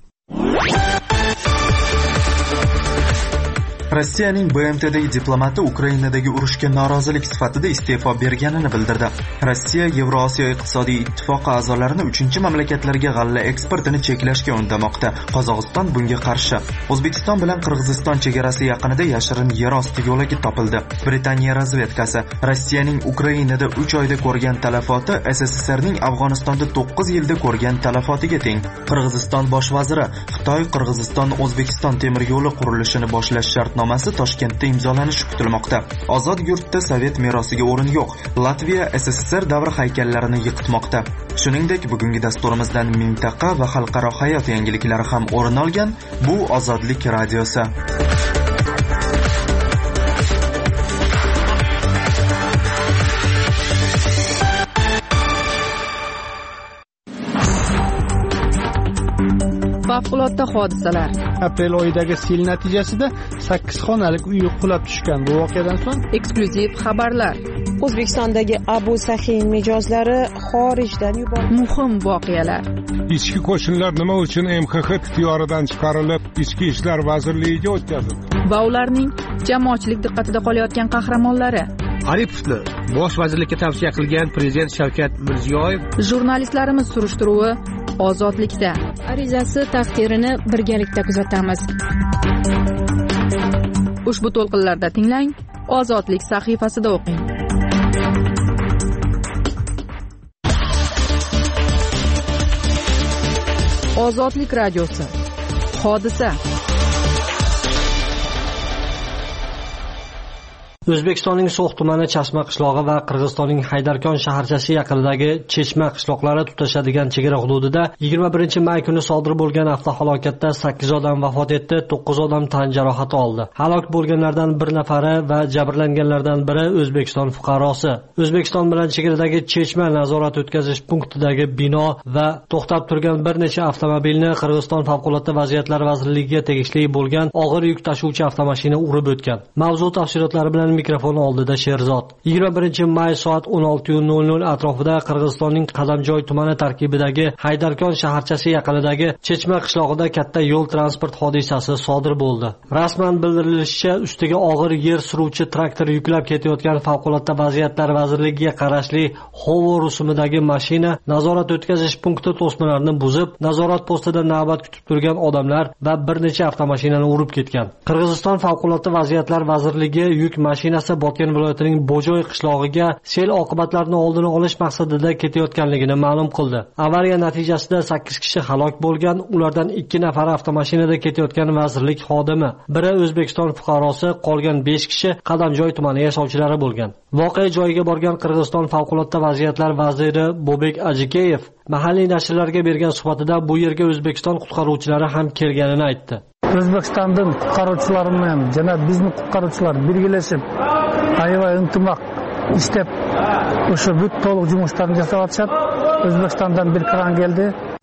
Rossiyaning B M Tdagi diplomati Ukrainadagi urushga norozilik sifatida iste'fo berganini bildirdi. Rossiya Yevrosiyo iqtisodiy ittifoqi a'zolarini uchinchi mamlakatlarga g'alla eksportini cheklashga undamoqda. Qozog'iston bunga qarshi. O'zbekiston bilan Qirg'iziston chegarasi yaqinida yashirin yerosti yo'lagi topildi. Britaniya razvedkasi Rossiyaning Ukrainada uch oyda ko'rgan talafoti S S S Rning Afg'onistonda to'qqiz yilda ko'rgan talafotiga teng. Qirg'iziston bosh vaziri Xitoy Qirg'iziston O'zbekiston temir yo'li qurilishini boshlash shartnomasi Toshkentda imzolanishi kutilmoqda. Ozod yurtda Sovet merosiga o'rin yo'q. Latviya S S S R davri haykallarini yiqitmoqda. Shuningdek, bugungi dasturimizdan mintaqa va xalqaro hayot yangiliklari ham o'rin olgan. Bu Ozodlik radiosi. Favqulodda hodisalar. Aprel oyidagi sel natijasida sakkiz xonalik uy qulab tushgan. Bu voqeadan so'ng eksklyuziv xabarlar. O'zbekistondagi Abu Sahin mijozlari xorijdan yuborildi. Muhim voqealar. Ichki qo'shinlar nima uchun M X X ixtiyoridan chiqarilib, Ichki ishlar vazirligiga o'tkazildi? Va ularning jamoatchilik diqqatida qolayotgan qahramonlari. Aripovni bosh vazirlikka tavsiya qilgan prezident Shavkat Mirziyoyev. Jurnalistlarimiz surishtiruvi Ozodlikda. Arizasi taqdirini birgalikda kuzatamiz. Ushbu to'lqinlarda tinglang, Ozodlik sahifasida o'qing. Ozodlik radiosi. Hodisa. O'zbekistonning So'x tumani Chashma qishlog'i va Qirg'izistonning Haydarkon shaharchasi yaqinidagi Chechma qishloqlari tutashadigan chegara hududida yigirma birinchi may kuni sodir bo'lgan avtohalokatda sakkiz odam vafot etdi, to'qqiz odam tan jarohati oldi. Halok bo'lganlardan bir nafari va jabrlanganlardan biri O'zbekiston fuqarosi. O'zbekiston bilan chegaradagi Chechma nazorat o'tkazish punktidagi bino va to'xtab turgan bir necha avtomobilni Qirg'iziston favqulodda vaziyatlar vazirligiga tegishli bo'lgan og'ir yuk tashuvchi avtomashina urib o'tgan. Mavzu tafsilotlari bilan mikrofon oldida Sherzod. yigirma birinchi may soat o'n olti nol nol atrofida Qirg'izistonning Qadamjoy tumani tarkibidagi Haydarkon shaharchasi yaqinidagi Chechma qishlog'ida katta yo'l transport hodisasi sodir bo'ldi. Rasman bildirilishicha, ustiga og'ir yer suruvchi traktor yuklab ketayotgan favqulodda vaziyatlar vazirligiga qarashli Hovo rusumidagi mashina nazorat o'tkazish punkti to'smalarni buzib, nazorat postida navbat kutib turgan odamlar va bir necha avtomashinani urib ketgan. Qirg'iziston favqulodda vaziyatlar vazirligi yuk mashinasi Botken viloyatining Bojoy qishlog'iga sel oqibatlarini oldini olish maqsadida ketayotganligini ma'lum qildi. Avariya natijasida sakkiz kishi halok bo'lgan, ulardan ikki nafari avtomashinada ketayotgan vazirlik xodimi, biri O'zbekiston fuqarosi, qolgan besh kishi Qadamjoy tumani yashovchilari bo'lgan. Voqea joyiga borgan Qirg'iziston favqulodda vaziyatlar vaziri Bobek Ajikeyev mahalliy nashrlarga bergan suhbatida bu yerga O'zbekiston qutqaruvchilari ham kelganini aytdi. O'zbekistondan qutqaruvchilar bilan yana bizni qutqaruvchilar birgalashib, aybay intimaq ishlab o'sha but to'liq жұмыстарын жасап жатышат. O'zbekistondan bir kran keldi.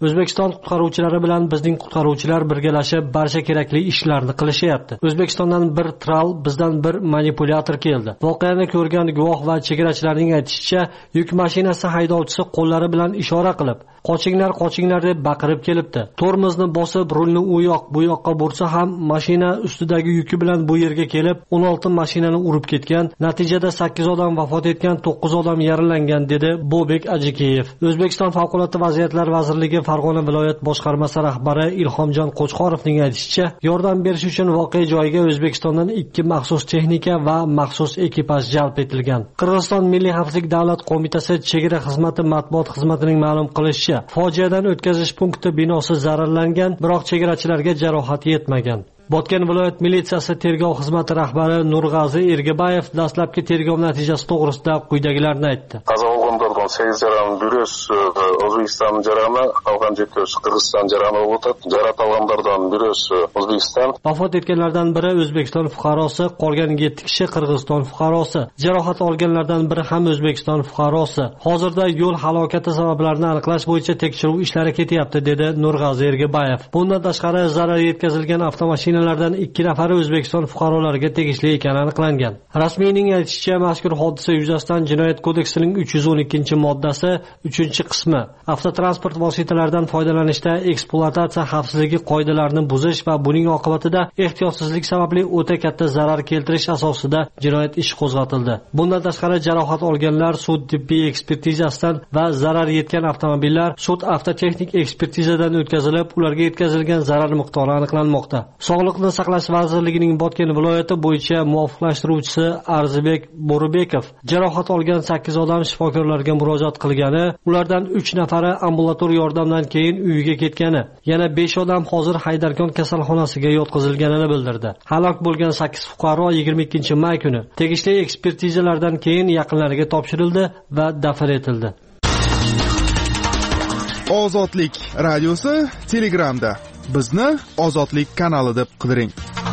O'zbekiston qutqaruvchilari bilan bizning qutqaruvchilar birgalashib barcha kerakli ishlarni qilishyapti. O'zbekistondan bir tral, bizdan bir manipulyator keldi. Voqeani ko'rgan guvoh va chegarachilarning aytishicha, yuk mashinasi haydovchisi qo'llari bilan ishora qilib, qochinglar, qochinglar deb baqirib kelibdi. Tormozni bosib, rulni u yoq, bu yoqqa bursa ham mashina ustidagi yuki bilan bu yerga kelib, o'n olti mashinani urib ketgan. Natijada sakkiz odam vafot etgan, to'qqiz odam yaralangan, dedi Bobek Ajikeyev. O'zbekiston Favqulodda vaziyatlar vazirligi Farg'ona viloyat boshqarmasi rahbari Ilhomjon Qo'chqorovning aytishicha, yordam berish uchun voqea joyiga O'zbekistondan ikki maxsus texnika va maxsus ekipaj jalb etilgan. Qirg'iziston Milliy xavfsizlik davlat qo'mitasi chegara xizmati matbuot xizmatining ma'lum qilishicha, fojiadan o'tkazish punkti binosi zararlangan, biroq chegarachilarga jarohat yetmagan. Botken viloyat militsiyasi tergov xizmati rahbari Nurg'azi Ergabayev dastlabki tergov natijasi to'g'risida quyidagilarni aytdi. Qazo bo'lganlardan sakkiz jarami Bures O'zbekiston jarami, qolgan yetti Qirg'iziston jarami o'tib, jarohat olganlardan Bures O'zbekiston. Vafot etganlardan biri O'zbekiston fuqarosi, qolgan yetti kishi Qirg'iziston fuqarosi. Jarohat olganlardan biri ham O'zbekiston fuqarosi. Hozirda yo'l halokati sabablarini aniqlash bo'yicha tekshiruv ishlari ketyapti, dedi Nurg'azi Ergabayev. Bundan tashqari zarar yetkazilgan avtomashina lardan ikki nafari O'zbekiston fuqarolariga tegishli ekani aniqlangan. Rasmiyning aytishicha, mazkur hodisa yuzasidan Jinoyat kodeksining uch yuz o'n ikkinchi moddasi uchinchi qismi avtotransport vositalaridan foydalanishda ekspluatatsiya xavfsizligi qoidalarini buzish va buning oqibatida ehtiyotsizlik sababli o'ta katta zarar keltirish asosida jinoyat ishi qo'zg'atildi. Bundan tashqari jarohat olganlar sud tibbiy ekspertizasidan va zarar yetgan avtomobillar sud avtotexnik ekspertizadan o'tkazilib, ularga yetkazilgan zarar miqdori aniqlanmoqda. Sog'liqni saqlash vazirligining Botken viloyati bo'yicha muvofiqlashtiruvchisi Arzibek Bo'ribekov jarohat olgan sakkiz odam shifokorlarga murojaat qilgani, ulardan uch nafari ambulator yordamdan keyin uyiga ketgani, yana besh odam hozir Haydarkon kasalxonasiga yotqizilganini bildirdi. Halok bo'lgan sakkiz fuqaro yigirma ikkinchi may kuni tegishli ekspertizalardan keyin yaqinlariga topshirildi va dafn etildi. Ozodlik radiosi Telegramda. Bizni Ozodlik kanali deb qidiring.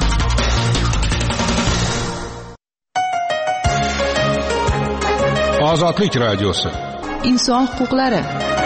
Ozodlik radiosi. Inson huquqlari.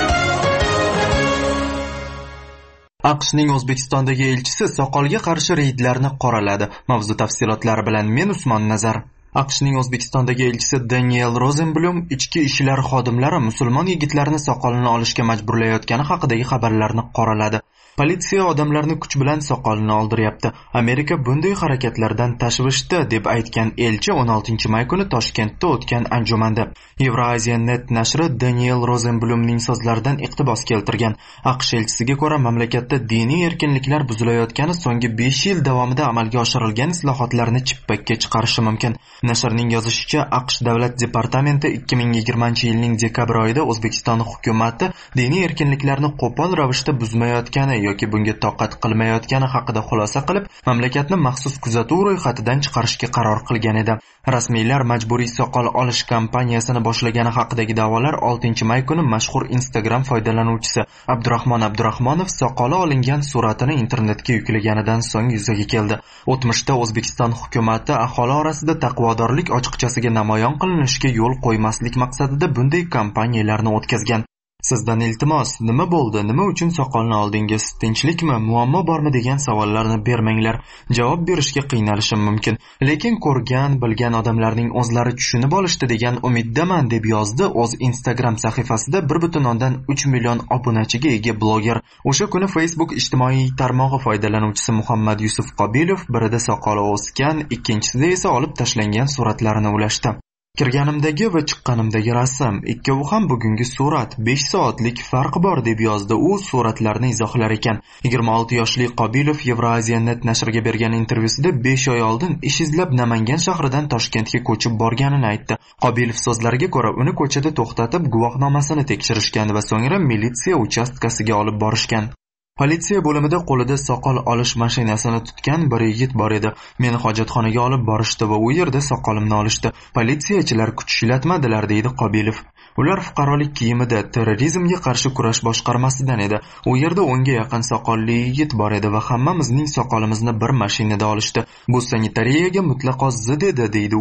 AQShning O'zbekistondagi elchisi soqolga qarshi reydlarni qoraladi. Mavzu tafsilotlari bilan men Usmon Nazar. AQShning O'zbekistondagi elchisi Daniel Rosenblum ichki ishlar xodimlari musulmon yigitlarni soqolini olishga majburlayotgani haqidagi xabarlarni qoraladi. Politsiya odamlarni kuch bilan soqolini oldiryapti. Amerika bunday harakatlardan tashvishda, deb aytgan elchi o'n oltinchi may kuni Toshkentda o'tgan anjumanda. Eurazianet nashri Daniel Rosenblumning so'zlaridan iqtibos keltirgan. AQSh elchisiga ko'ra, mamlakatda diniy erkinliklar buzilayotgani so'nggi besh yil davomida amalga oshirilgan islohotlarni chippakka chiqarishi mumkin. Nashrning yozishicha, AQSh davlat departamenti ikki ming yigirmanchi yilning dekabr oyida O'zbekiston hukumati diniy erkinliklarni qo'pol ravishda buzmayotgani yoki bunga toqat qilmayotgani haqida xulosa qilib, mamlakatni maxsus kuzatuv ro'yxatidan chiqarishga qaror qilgan edi. Rasmiylar majburiy soqol olish kampaniyasini boshlagani haqidagi da'volar oltinchi may kuni mashhur Instagram foydalanuvchisi Abdurahmon Abdurahmonov soqoli olingan suratini internetga yuklaganidan so'ng yuzaga keldi. O'tmishda O'zbekiston hukumati aholi orasida taqvodorlik ochiqchasiga namoyon qilinishiga yo'l qo'ymaslik maqsadida bunday kampaniyalarni o'tkazgan. Sizdan iltimos, nima bo'ldi? Nima uchun soqolni oldingiz? Tinchlikmi? Muammo bormi degan savollarni bermanglar. Javob berishga qiynalishim mumkin. Lekin ko'rgan, bilgan odamlarning o'zlari tushunib olishdi degan umiddaman, deb yozdi o'z Instagram sahifasida bir butun o'ndan uch million obunachiga ega bloger. O'sha kuni Facebook ijtimoiy tarmog'i foydalanuvchisi Muhammad Yusuf Qobilov birida soqoli o'sgan, ikkinchisida esa olib tashlangan suratlarini ulashdi. Kirganimdagi va chiqqanimdagi rasm, ikkovi ham bugungi surat, besh soatlik farq bor, deb yozdi u suratlarni izohlar ekan. yigirma olti yoshli Qobilov Eurazianet nashriga bergan intervyusida besh oy oldin ish izlab Namangan shahridan Toshkentga ko'chib borganini aytdi. Qobilov so'zlariga ko'ra, uni ko'chada to'xtatib guvohnomasini tekshirishgan va so'ngra militsiya uchastkasiga olib borishgan. Politsiya bo'limida qo'lida soqol olish mashinasini tutgan bir yigit bor edi. Meni hojatxonaga olib borishdi va u yerda soqolimni olishdi. Politsiyachilar kuch ishlatmadilar, deydi Qobilov. Ular fuqarolik kiyimida terrorizmga qarshi kurash boshqarmasidan edi. U yerda o'nga yaqin soqolli yigit bor edi va hammamizning soqolimizni bir mashinada olishdi. Bu sanitariyaga mutlaqo zid edi, deydi u.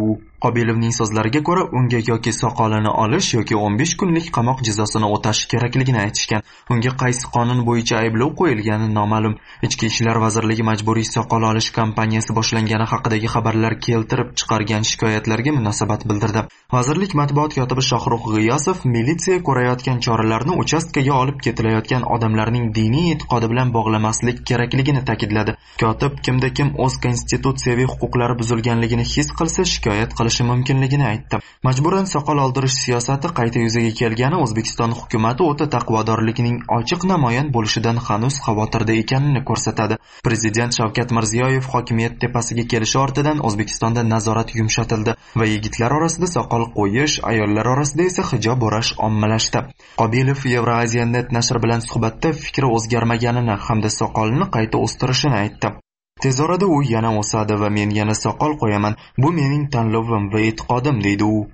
Qobilovning so'zlariga ko'ra, unga yoki soqolini olish yoki o'n besh kunlik qamoq jazosini o'tash kerakligini aytishgan. Unga qaysi qonun bo'yicha ayblov qo'yilgani noma'lum. Ichki ishlar vazirligi majburiy soqol olish kampaniyasi boshlangani haqidagi xabarlar keltirib chiqargan shikoyatlarga munosabat bildirdi. Vazirlik matbuot kotibi Shohruh G'iyosov militsiya ko'rayotgan choralarni uchastkaga olib ketilayotgan odamlarning diniy e'tiqodi bilan bog'lamaslik kerakligini ta'kidladi. Kotib kimda kim o'z konstitutsiyaviy huquqlari buzilganligini his qilsa shikoyat qilishi mumkinligini aytdi. Majburan soqol oldirish siyosati qayta yuzaga kelgani O'zbekiston hukumatati o'ta taqvodorligining ochiq namoyon bo'lishidan hanuz xavotirda ekanini ko'rsatadi. Prezident Shavkat Mirziyoyev hokimiyat tepasiga kelishi ortidan O'zbekistonda nazorat yumshatildi va yigitlar orasida soqol qo'yish, ayollar orasida esa hijob o'rash ommalashdi. Qobilov Euraziyanet nashri bilan suhbatda fikri o'zgarmaganini hamda soqolni qayta o'stirishini aytdi. Tez orada u yana o'sadi va men yana soqol qo'yaman. Bu mening tanlovim va e'tiqodim, deydi u.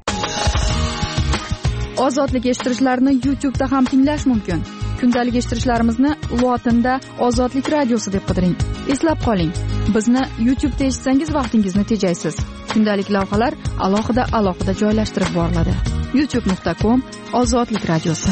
Ozodlik eshittirishlarni YouTube'da ham tinglash mumkin. Kundalik eshittirishlarimizni lotinda Ozodlik radiosi deb qidiring. Eslab qoling, bizni YouTube'da eshitsangiz vaqtingizni tejaysiz. Kundalik lavhalar alohida alohida joylashtirib boriladi. youtube nuqta com Ozodlik radiosi.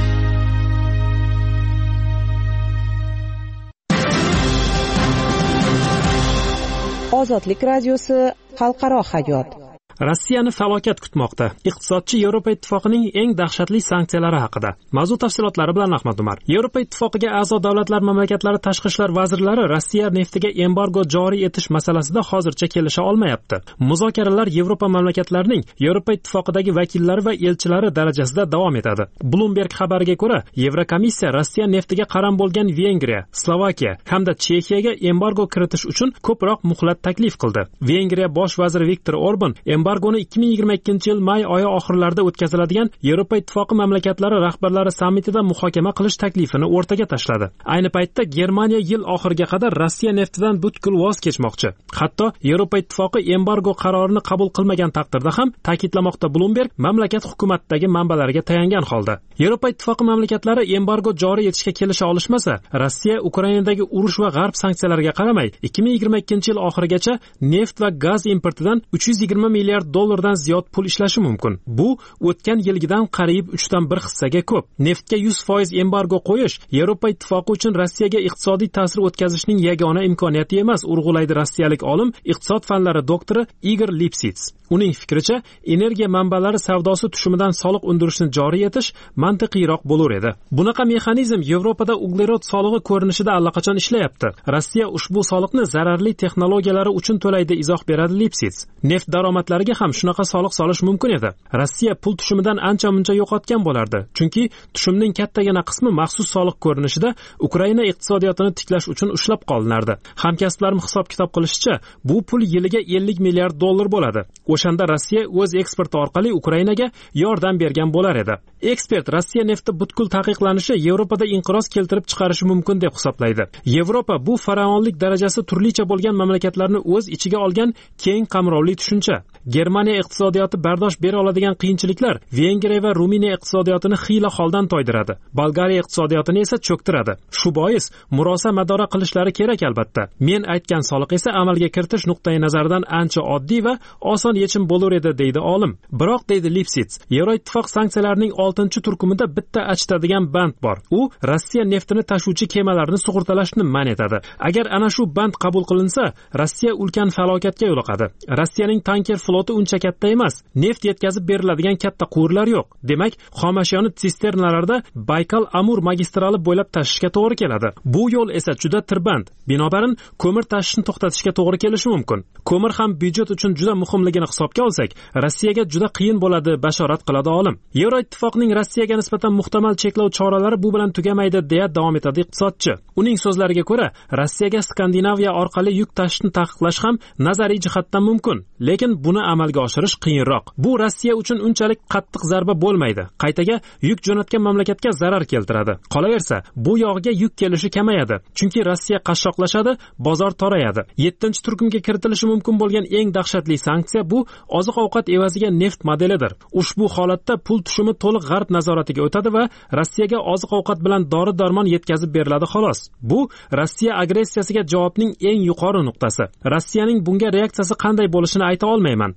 Ozodlik radiosi xalqaro hayot. Rossiyani falokat kutmoqda. Iqtisodchi Yevropa Ittifoqining eng dahshatli sanksiyalari haqida. Mavzu tafsilotlari bilan Ahmad Umar. Yevropa Ittifoqiga a'zo davlatlar mamlakatlari tashqi ishlar vazirlari Rossiya neftiga embargo joriy etish masalasida hozircha kelisha olmayapti. Muzokaralar Yevropa mamlakatlarining Yevropa Ittifoqidagi vakillari va elchilari darajasida davom etadi. Bloomberg xabariga ko'ra, Yevrokomissiya Rossiya neftiga qaram bo'lgan Vengriya, Slovakiya hamda Chexiyaga embargo kiritish uchun ko'proq muhlat taklif qildi. Vengriya bosh vaziri Viktor Orban embargoni ikki ming yigirma ikkinchi yil may oyi oxirlarida o'tkaziladigan Yevropa Ittifoqi mamlakatlari rahbarlari sammitida muhokama qilish taklifini o'rtaga tashladi. Ayni paytda Germaniya yil oxiriga qadar Rossiya neftidan butkul voz kechmoqchi. Hatto Yevropa Ittifoqi embargo qarorini qabul qilmagan taqdirda ham, ta'kidlamoqda Bloomberg mamlakat hukumatidagi manbalariga tayangan holda. Yevropa Ittifoqi mamlakatlari embargo joriy etishga kelisha olishmasa, Rossiya Ukrainadagi urush va g'arb sanksiyalariga qaramay ikki ming yigirma ikkinchi yil oxirigacha neft va gaz importidan uch yuz yigirma milliard dollardan ziyod pul ishlashi mumkin. Bu o'tgan yilgidan qariyb uchdan bir hissaga ko'p. Neftga yuz foiz embargo qo'yish Yevropa Ittifoqi uchun Rossiyaga iqtisodiy ta'sir o'tkazishning yagona imkoniyati emas, urg'ulaydi rossiyalik olim, iqtisod fanlari doktori Igor Lipsits. Uning fikricha, energiya manbalari savdosi tushumidan soliq undirishni joriy etish mantiqiyroq bo'lar edi. Bunaqa mexanizm Yevropada uglerod solig'i ko'rinishida allaqachon ishlayapti. Rossiya ushbu soliqni zararli texnologiyalari uchun to'laydi, izoh beradi Lipsits. Neft daromadlariga ham shunaqa soliq solish mumkin edi. Rossiya pul tushumidan ancha-muncha yo'qotgan bo'lardi, chunki tushumning kattagina qismi maxsus soliq ko'rinishida Ukraina iqtisodiyotini tiklash uchun ushlab qolinardi. Hamkasblarim hisob-kitob qilishicha, bu pul yiliga ellik milliard dollar bo'ladi. O'shanda Rossiya o'z eksporti orqali Ukrainaga yordam bergan bo'lar edi. Ekspert Rossiya nefti butkul taqiqlanishi Yevropada inqiroz keltirib chiqarishi mumkin deb hisoblaydi. Yevropa bu faraonlik darajasi turlicha bo'lgan mamlakatlarni o'z ichiga olgan keng qamrovli tushuncha. Germaniya iqtisodiyoti bardosh bera oladigan qiyinchiliklar Vengriya va Ruminiya iqtisodiyotini xiyla holdan toydiradi. Bolgariya iqtisodiyotini esa cho'ktiradi. Shu bois murosa madora qilishlari kerak albatta. Men aytgan soliq esa amalga kiritish nuqtai nazaridan ancha oddiy va oson yechim bo'lar edi, deydi olim. Biroq, deydi Lipsits, Yevroittifoq sanksiyalarining oltinchi turkumida bitta achitadigan band bor. U Rossiya neftini tashuvchi kemalarni sug'urtalashni man etadi. Agar ana shu band qabul qilinsa, Rossiya ulkan falokatga yo'liqadi. Rossiyaning tanker floti uncha katta emas. Neft yetkazib beriladigan katta quvurlar yo'q. Demak, xomashyoni sisternalarda Baykal-Amur magistrali bo'ylab tashishga to'g'ri keladi. Bu yo'l esa juda tirband. Binobarin, ko'mir tashishni to'xtatishga to'g'ri kelishi mumkin. Ko'mir ham byudjet uchun juda muhimligini hisobga olsak, Rossiyaga juda qiyin bo'ladi, bashorat qiladi olim. Yevroittifoqning Rossiyaga nisbatan muhtamal cheklov choralari bu bilan tugamaydi, deya davom etadi iqtisodchi. Uning so'zlariga ko'ra, Rossiyaga Skandinaviya orqali yuk tashishni taqiqlash ham nazariy jihatdan mumkin, lekin buni amalga oshirish qiyinroq. Bu Rossiya uchun unchalik qattiq zarba bo'lmaydi. Qaytaga yuk jo'natgan mamlakatga zarar keltiradi. Qolaversa, bu yog'iga yuk kelishi kamayadi, chunki Rossiya qashshoqlashadi, bozor torayadi. yettinchi turkumga kiritilishi mumkin bo'lgan eng dahshatli sanksiya bu oziq-ovqat evaziga neft modelidir. Ushbu holatda pul tushumi to'liq g'arb nazoratiga o'tadi va Rossiyaga oziq-ovqat bilan dori-darmon yetkazib beriladi xolos. Bu Rossiya agressiyasiga javobning eng yuqori nuqtasi. Rossiyaning bunga reaksiyasi qanday bo'lishini ayta olmayman.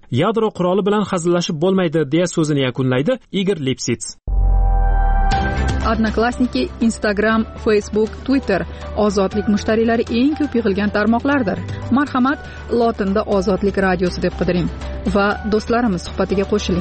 yadro quroli bilan hazillashib bo'lmaydi deya so'zini yakunlaydi Igor Lipsits. Odnoklassniki, Instagram, Facebook, Twitter ozodlik mushtariylari eng ko'p yig'ilgan tarmoqlardir. Marhamat, lotinda Ozodlik radiosi deb qidiring va do'stlarimiz suhbatiga qo'shiling.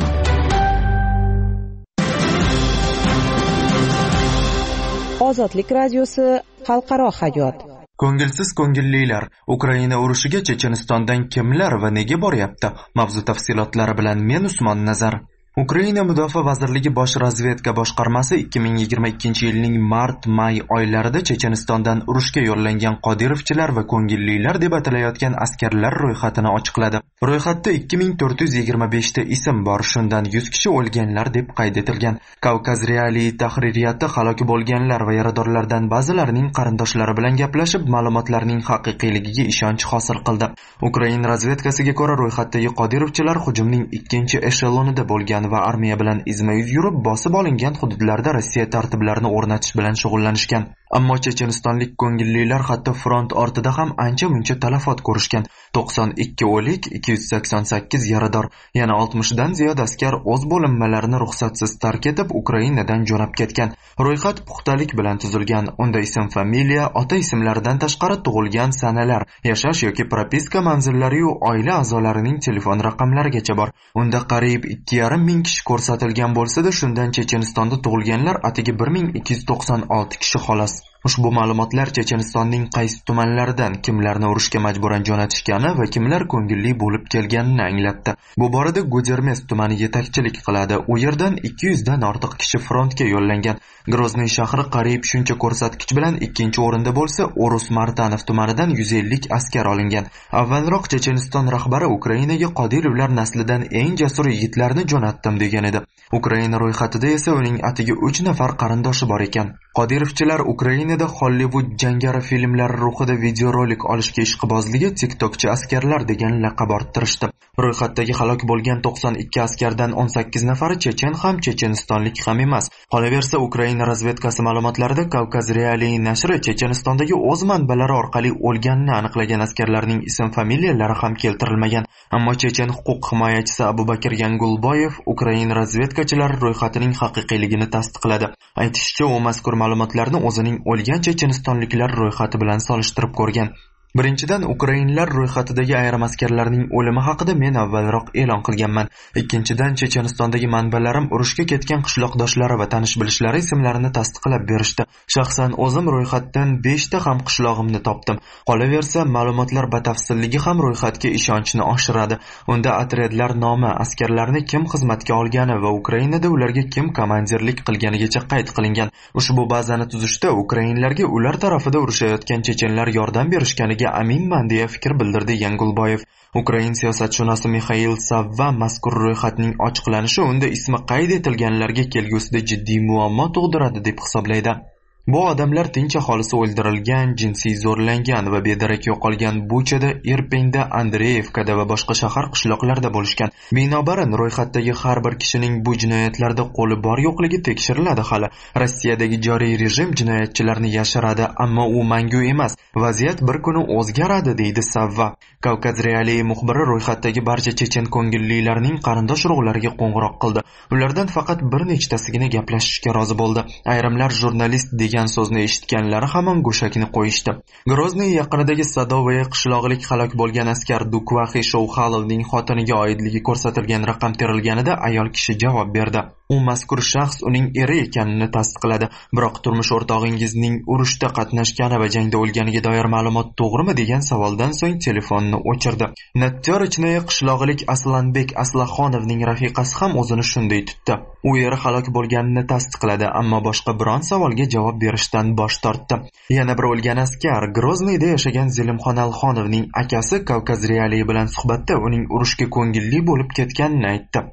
Ozodlik radiosi xalqaro hayot. Ko'ngilsiz ko'ngillilar, Ukraina urushiga Chechenistondan kimlar va nega boryapti? Mavzu tafsilotlari bilan men Usmon Nazar. Ukraina Mudofaa vazirligi bosh razvedka boshqarmasi ikki ming yigirma ikkinchi yilning mart-may oylarida Chechenistondan urushga yo'llangan Qodirovchilar va ko'ngillilar deb atalayotgan askarlar ro'yxatini ochiqladi. Ro'yxatda ikki ming to'rt yuz yigirma besh ta ism bor, shundan yuz kishi o'lganlar deb qayd etilgan. Kavkaz Realiy tahririyati halok bo'lganlar va yaradorlardan ba'zilarining qarindoshlari bilan gaplashib, ma'lumotlarning haqiqiyligiga ishonch hosil qildi. Ukraina razvedkasiga ko'ra, ro'yxatdagi Qodirovchilar hujumning ikkinchi eshelonida bo'lgan va armiya bilan izma-iz yurib bosib olingan hududlarda Rossiya tartiblarini o'rnatish bilan shug'ullanishgan. Ammo chechenistonlik ko'ngillilar hatto front ortida ham ancha-muncha talafot ko'rishgan. to'qson ikki o'lik, ikki yuz sakson sakkiz yarador, yana oltmishdan ziyod askar o'z bo'linmalarini ruxsatsiz tark etib Ukrainadan jo'nab ketgan. Ro'yxat puxtalik bilan tuzilgan. Unda ism, familiya, ota ismlaridan tashqari tug'ilgan sanalar, yashash yoki propiska manzillari va oila a'zolarining telefon raqamlarigacha bor. Unda qariyb ikki yarim ming kishi ko'rsatilgan bo'lsa-da, shundan Chechenistonda tug'ilganlar atigi bir ming ikki yuz to'qson olti kishi xolos. Ushbu ma'lumotlar Chechenistonning qaysi tumanlaridan kimlarni urushga majburan jo'natishgani va kimlar ko'ngilli bo'lib kelganini anglatdi. Bu borada Gudermes tumani yetakchilik qiladi. U yerdan ikki yuz dan ortiq kishi frontga yo'llangan. Grozny shahri qariyb shuncha ko'rsatkich bilan ikkinchi o'rinda bo'lsa, Orus Martanov tumanidan yuz ellik askar olingan. Avvalroq Checheniston rahbari Ukrainaga Qodirovlar naslidan eng jasur yigitlarni jo'natdim degan edi. Ukraina ro'yxatida esa uning atigi uch nafar qarindoshi bor ekan. Qodirovchilar Ukrainada Hollywood jangari filmlari ruhida videorolik olishga ishqibozligi TikTokchi askarlar degan laqab orttirishdi. Ro'yxatdagi halok bo'lgan to'qson ikki askardan o'n sakkiz nafari chechen ham chechenistonlik ham emas. Qolaversa, Ukraina razvedkasi ma'lumotlarida Kavkaz Realiy nashri Chechenistondagi o'z manbalari orqali o'lganini aniqlagan askarlarning ism-familiyalari ham keltirilmagan. Ammo chechen huquq himoyachisi Abubakir Yangulboyev Ukraina razvedkachilari ro'yxatining haqiqiyligini tasdiqladi. Aytishicha, u mazkur ma'lumotlarni o'zining o'lgan chechenistonliklar ro'yxati bilan solishtirib ko'rgan. Birinchidan, Ukrainlar ro'yxatidagi ayrim askarlarning o'limi haqida men avvalroq e'lon qilganman. Ikkinchidan, Chechenistondagi manbalarim urushga ketgan qishloqdoshlari va tanish-bilishlari ismlarini tasdiqlab berishdi. Shaxsan o'zim ro'yxatdan besh ta ham qishlog'imni topdim. Qolaversa, ma'lumotlar batafsilligi ham ro'yxatga ishonchni oshiradi. Unda otryadlar nomi, askarlarni kim xizmatga olgani va Ukrainada ularga kim komandirlik qilganigacha qayd qilingan. Ushbu bazani tuzishda Ukrainlarga ular tarafida urushayotgan chechenlar yordam berishganiga aminman deya fikr bildirdi Yangulboyev. Ukrain siyosatshunosi Mikhail Savva mazkur ro'yxatning ochiqlanishi unda ismi qayd etilganlarga kelgusida jiddiy muammo tug'diradi deb hisoblaydi. Bu odamlar tinch aholisi o'ldirilgan, jinsiy zo'rlangan va bedarak yo'qolgan Buchada, Irpinda, Andreyevkada va boshqa shahar qishloqlarda bo'lishgan. Binobarin ro'yxatdagi har bir kishining bu jinoyatlarda qo'li bor yo'qligi tekshiriladi hali. Rossiyadagi joriy rejim jinoyatchilarni yashiradi, ammo u mangu emas. Vaziyat bir kuni o'zgaradi, deydi Savva. Kavkaz Realiy muxbiri ro'yxatdagi barcha chechen ko'ngillilarning qarindosh urug'lariga qo'ng'iroq qildi. Ulardan faqat bir nechtasigina gaplashishga rozi bo'ldi. Ayrimlar jurnalist degan so'zni eshitganlari hamon go'shakni qo'yishdi. Grozny yaqinidagi Sadovaya qishlog'ilik halok bo'lgan askar Dukvaxi Shouxalovning xotiniga oidligi ko'rsatilgan raqam terilganida ayol kishi javob berdi. U mazkur shaxs uning eri ekanini tasdiqladi. Biroq turmush o'rtog'ingizning urushda qatnashgani va jangda o'lganiga doir ma'lumot to'g'rimi degan savoldan so'ng telefonni o'chirdi. Natyorichnaya qishlog'ilik Aslanbek Aslaxonovning rafiqasi ham o'zini shunday tutdi. U eri halok bo'lganini tasdiqladi, ammo boshqa biron savolga javob berishdan bosh tortdi. Yana bir o'lgan askar Groznyda yashagan Zelimxon Alxonovning akasi Kavkaz Realiy bilan suhbatda uning urushga ko'ngilli bo'lib ketganini aytdi.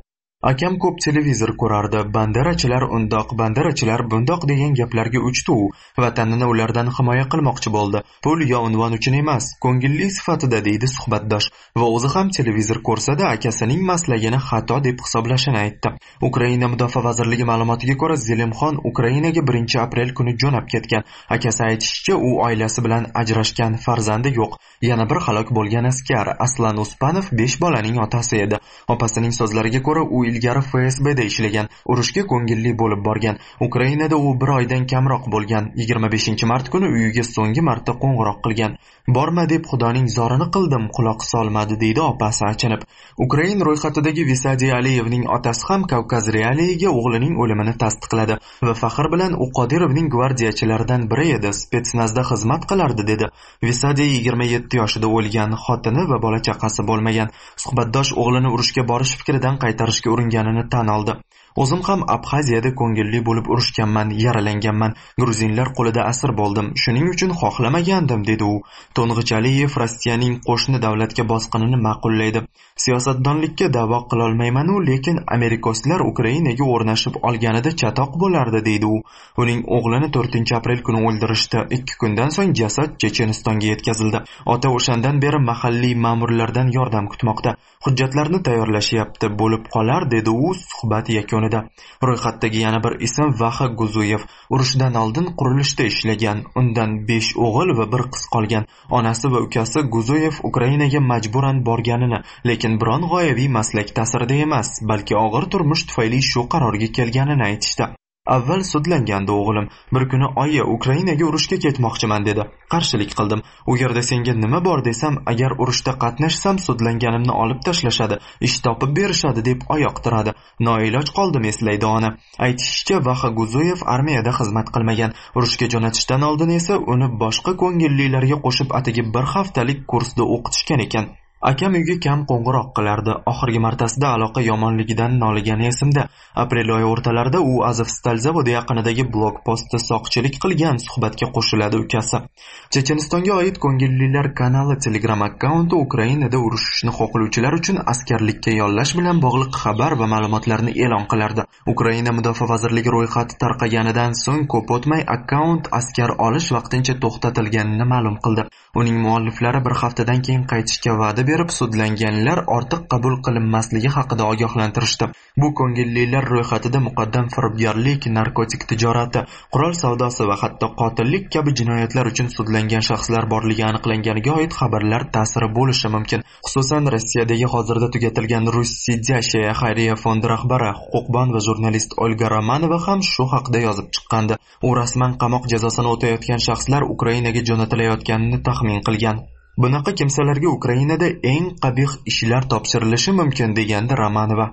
Akam ko'p televizor ko'rardi. Banderachilar undoq, banderachilar bundoq degan gaplarga uchdi u. Vatanini ulardan himoya qilmoqchi bo'ldi. Pul yo unvon uchun emas, ko'ngilli sifatida deydi suhbatdosh va o'zi ham televizor ko'rsa-da akasining maslagini xato deb hisoblashini aytdi. Ukraina Mudofaa vazirligi ma'lumotiga ko'ra, Zelimxon Ukrainaga birinchi aprel kuni jo'nab ketgan. Akasi aytishicha, u oilasi bilan ajrashgan, farzandi yo'q. Yana bir halok bo'lgan askar Aslan Uspanov besh bolaning otasi edi. Opasining so'zlariga ko'ra, u ilgari F S B da ishlagan, urushga ko'ngilli bo'lib borgan. Ukrainada u bir oydan kamroq bo'lgan. yigirma beshinchi mart kuni uyiga so'nggi marta qo'ng'iroq qilgan. Borma deb xudoning zorini qildim, quloq solmadi deydi opasi achinib. Ukrain ro'yxatidagi Visadiy Aliyevning otasi ham Kavkaz realiyaga o'g'lining o'limini tasdiqladi va faxr bilan u Qodirovning gvardiyachilaridan biri edi, spetsnazda xizmat qilardi dedi. Visadiy yigirma yetti yoshida o'lgan, xotini va bola chaqasi bo'lmagan. Suhbatdosh o'g'lini urushga borish fikridan qaytarishga uringanini tan oldi. O'zim ham Abxaziyada ko'ngilli bo'lib urushganman, yaralanganman. Gruzinlar qo'lida asir bo'ldim. Shuning uchun xohlamagandim dedi u. To'ng'ich Aliyev Rossiyaning qo'shni davlatga bosqinini ma'qullaydi. Siyosatdonlikka da'vo qila olmayman, lekin Amerikoslar Ukrainaga o'rnashib olganida chatoq bo'lardi deydi u. Uning o'g'lini to'rtinchi aprel kuni o'ldirishdi. ikki kundan so'ng jasad Chechenistonga yetkazildi. Ota o'shandan beri mahalliy ma'murlardan yordam kutmoqda. Hujjatlarni tayyorlashyapti, bo'lib qolar dedi u suhbat yakunida. Ro'yxatdagi yana bir ism Vaxa Guzuyev. Urushdan oldin qurilishda ishlagan. Undan besh o'g'il va bir qiz qolgan. Onasi va ukasi Guzuyev Ukrainaga majburan borganini, lekin biron g'oyaviy maslak ta'sirida emas, balki og'ir turmush tufayli shu qarorga kelganini aytishdi. Avval sudlangandi o'g'lim. Bir kuni oyi Ukrainaga urushga ketmoqchiman dedi. Qarshilik qildim. U yerda senga nima bor desam, agar urushda qatnashsam sudlanganimni olib tashlashadi, ish topib berishadi deb oyoq tiradi. Noiloj qoldim, eslaydi ona. Aytishicha, Vaxa Guzuyev armiyada xizmat qilmagan. Urushga jo'natishdan oldin esa uni boshqa ko'ngillilarga qo'shib atigi bir haftalik kursda o'qitishgan ekan. Akam uyga kam qo'ng'iroq qilardi. Oxirgi martasida aloqa yomonligidan noligani esimda. Aprel oyi o'rtalarida u Azovstal zavodi yaqinidagi blokpostda soqchilik qilgan, suhbatga qo'shiladi ukasi. Chechenistonga oid ko'ngillilar kanali Telegram akkaunti Ukrainada urushishni xohlovchilar uchun askarlikka yollash bilan bog'liq xabar va ma'lumotlarni e'lon qilardi. Ukraina Mudofaa vazirligi ro'yxati tarqaganidan so'ng ko'p o'tmay akkaunt askar olish vaqtincha to'xtatilganini ma'lum qildi. Uning mualliflari bir haftadan keyin qaytishga va'da berib, sudlanganlar ortiq qabul qilinmasligi haqida ogohlantirishdi. Bu ko'ngillilar ro'yxatida muqaddam firibgarlik, narkotik tijorati, qurol savdosi va hatto qotillik kabi jinoyatlar uchun sudlangan shaxslar borligi aniqlanganiga oid xabarlar ta'siri bo'lishi mumkin. Xususan, Rossiyadagi hozirda tugatilgan Russiyadashaya xayriya fondi rahbari, huquqbon va jurnalist Olga Romanova ham shu haqida yozib chiqqandi. U rasman qamoq jazosini o'tayotgan shaxslar Ukrainaga jo'natilayotganini taxmin qilgan. Bunaqa kimsalarga Ukrainada eng qabih ishlar topshirilishi mumkin degandi Romanova.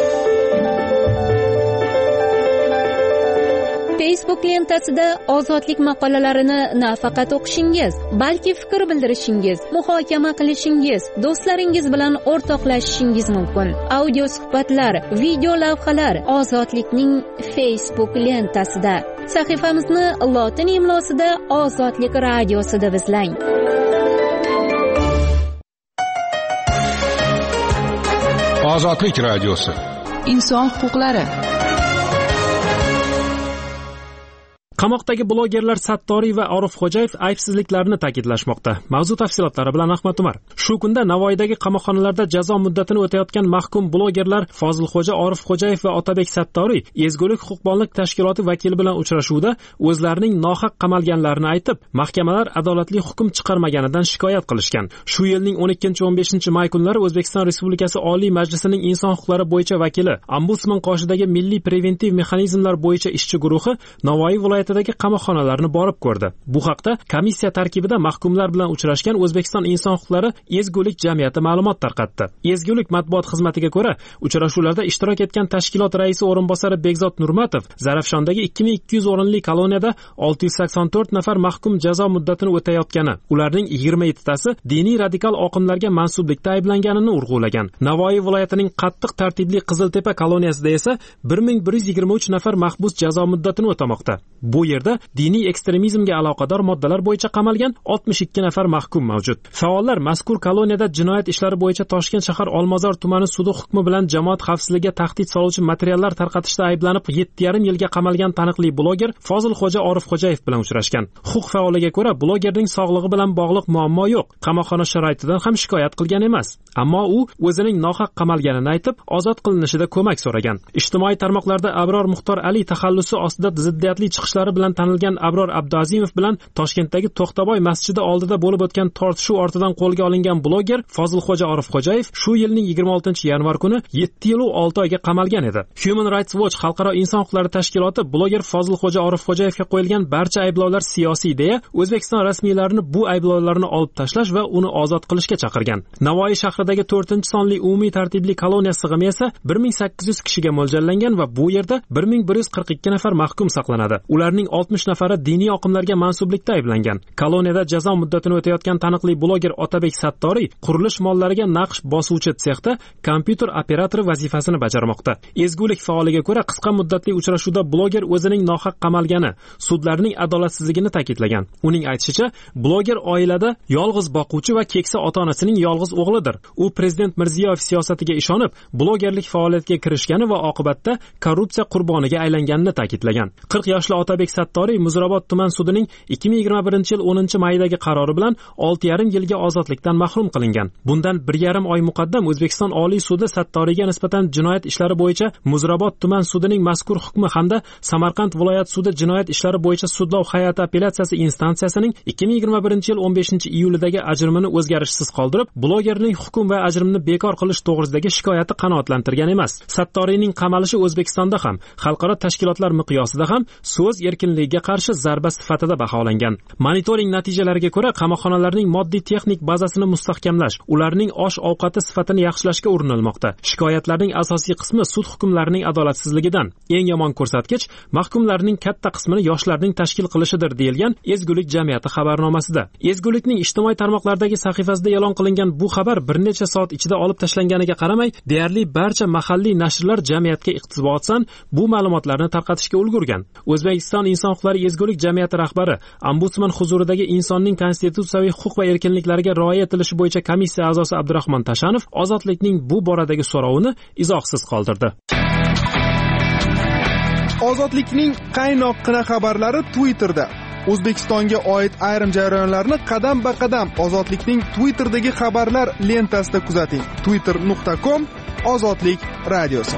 Facebook lentasida ozodlik maqolalarini nafaqat o'qishingiz, balki fikr bildirishingiz, muhokama qilishingiz, do'stlaringiz bilan o'rtoqlashishingiz mumkin. Audio suhbatlar, video lavhalar Ozodlikning Facebook lentasida. Sahifamizni lotin imlosida Ozodlik radiosida izlang. Ozodlik radiosi. Inson huquqlari. Qamoqdagi blogerlar Sattoriy va Orifxo'jayev aybsizliklarini ta'kidlashmoqda. Mavzu tafsilotlari bilan Ahmad Umar. Shu kunda Navoiydagi qamoqxonalarda jazo muddatini o'tayotgan mahkum blogerlar Fozilxo'ja Orifxo'jayev va Otabek Sattoriy ezgulik huquqbonlik tashkiloti vakili bilan uchrashuvda o'zlarining nohaq qamalganlarini aytib, mahkamalar adolatli hukm chiqarmaganidan shikoyat qilishgan. Shu yilning o'n ikkinchi o'n beshinchi may kunlari O'zbekiston Respublikasi Oliy Majlisining inson huquqlari bo'yicha vakili, ombudsman qoshidagi Milliy preventiv mexanizmlar bo'yicha ishchi guruhi Navoiy viloyati qamoqxonalarni borib ko'rdi. Bu haqda komissiya tarkibida mahkumlar bilan uchrashgan O'zbekiston inson huquqlari ezgulik jamiyati ma'lumot tarqatdi. Ezgulik matbuot xizmatiga ko'ra, uchrashuvlarda ishtirok etgan tashkilot raisi o'rinbosari Bekzod Nurmatov Zarafshondagi ikki ming ikki yuz o'rinli koloniyada olti yuz sakson to'rt nafar mahkum jazo muddatini o'tayotgani, ularning yigirma yettitasi diniy radikal oqimlarga mansublikda ayblanganini urg'ulagan. Navoiy viloyatining qattiq tartibli Qiziltepa koloniyasida esa bir ming bir yuz yigirma uch nafar mahbus jazo muddatini o'tamoqda. Bu yerda diniy ekstremizmga aloqador moddalar bo'yicha qamalgan oltmish ikki nafar mahkum mavjud. Faollar mazkur koloniyada jinoyat ishlari bo'yicha Toshkent shahar Olmazor tumani sudi hukmi bilan jamoat xavfsizligiga tahdid soluvchi materiallar tarqatishda ayblanib yetti yarim yilga qamalgan taniqli bloger Fozilxo'ja Orifxo'jayev bilan uchrashgan. Huquq faoliga ko'ra, blogerning sog'lig'i bilan bog'liq muammo yo'q. Qamoqxona sharoitidan ham shikoyat qilgan emas. Ammo u o'zining nohaq qamalganini aytib, ozod qilinishida ko'mak so'ragan. Ijtimoiy tarmoqlarda Abror Muxtor Ali taxallusi ostida ziddiyatli chiqishlari bilan tanilgan Abror Abduazimov bilan Toshkentdagi To'xtaboy masjidi oldida bo'lib o'tgan tortishuv ortidan qo'lga olingan bloger Fozilxo'ja Orifxo'jayev shu yilning yigirma oltinchi yanvar kuni yetti yil va olti oyga qamalgan edi. Human Rights Watch xalqaro inson huquqlari tashkiloti bloger Fozilxo'ja Orifxo'jayevga qo'yilgan barcha ayblovlar siyosiy deya O'zbekiston rasmiylarini bu ayblovlarni olib tashlash va uni ozod qilishga chaqirgan. Navoiy shahridagi to'rtinchi sonli umumiy tartibli koloniya sig'imi esa bir ming sakkiz yuz kishiga mo'ljallangan va bu yerda bir ming bir yuz qirq ikki nafar mahkum saqlanadi. Ularning oltmish nafari diniy oqimlarga mansublikda ayblangan. Koloniyada jazo muddatini o'tayotgan taniqli bloger Otabek Sattoriy qurilish mollariga naqsh bosuvchi sexda kompyuter operatori vazifasini bajarmoqda. Ezgulik faoliga ko'ra, qisqa muddatli uchrashuvda bloger o'zining nohaq qamalgani, sudlarning adolatsizligini ta'kidlagan. Uning aytishicha, bloger oilada yolg'iz boquvchi va keksa ota-onasining yolg'iz o'g'lidir. U prezident Mirziyoyev siyosatiga ishonib, blogerlik faoliyatiga kirishgani va oqibatda korrupsiya qurboniga aylanganini ta'kidlagan. qirq yoshli Otabek Sattoriy Muzrabot tuman sudining ikki ming yigirma birinchi yil o'ninchi maydagi qarori bilan olti yarim yilga ozodlikdan mahrum qilingan. Bundan bir yarim oy muqaddam O'zbekiston Oliy sudi Sattoriyga nisbatan jinoyat ishlari bo'yicha Muzrabot tuman sudining mazkur hukmi hamda Samarqand viloyat sudi jinoyat ishlari bo'yicha sudlov hay'ati apellyatsiyasi instansiyasining ikki ming yigirma birinchi yil o'n beshinchi iyulidagi ajrimini o'zgarishsiz qoldirib, blogerning hukm va ajrimni bekor qilish to'g'risidagi shikoyati qanoatlantirgan emas. Sattoriyning qamalishi O'zbekistonda ham, xalqaro tashkilotlar miqyosida ham so'z erkinligiga qarshi zarba sifatida baholangan. Monitoring natijalariga ko'ra, qamoqxonalarning moddiy texnik bazasini mustahkamlash, ularning osh-ovqati sifatini yaxshilashga urinilmoqda. Shikoyatlarning asosiy qismi sud hukmlarining adolatsizligidan. Eng yomon ko'rsatkich mahkumlarning katta qismini yoshlarning tashkil qilishidir, deyilgan Ezgulik jamiyati xabarnomasida. Ezgulikning ijtimoiy tarmoqlardagi sahifasida e'lon qilingan bu xabar bir necha soat ichida olib tashlanganiga qaramay, deyarli barcha mahalliy nashrlar jamiyatga iqtibosdan bu ma'lumotlarni tarqatishga ulgurgan. O'zbekiston inson huquqlari ezgulik jamiyati rahbari, ombudsman huzuridagi insonning konstitutsiyaviy huquq va erkinliklariga rioya etilishi bo'yicha komissiya a'zosi Abdurahmon Tashanov ozodlikning bu boradagi so'rovini izohsiz qoldirdi. Ozodlikning qaynoqqina xabarlari Twitterda. O'zbekistonga oid ayrim jarayonlarni qadam-ba-qadam Ozodlikning Twitterdagi xabarlar lentasida kuzating. twitter nuqta com Ozodlik radiosi.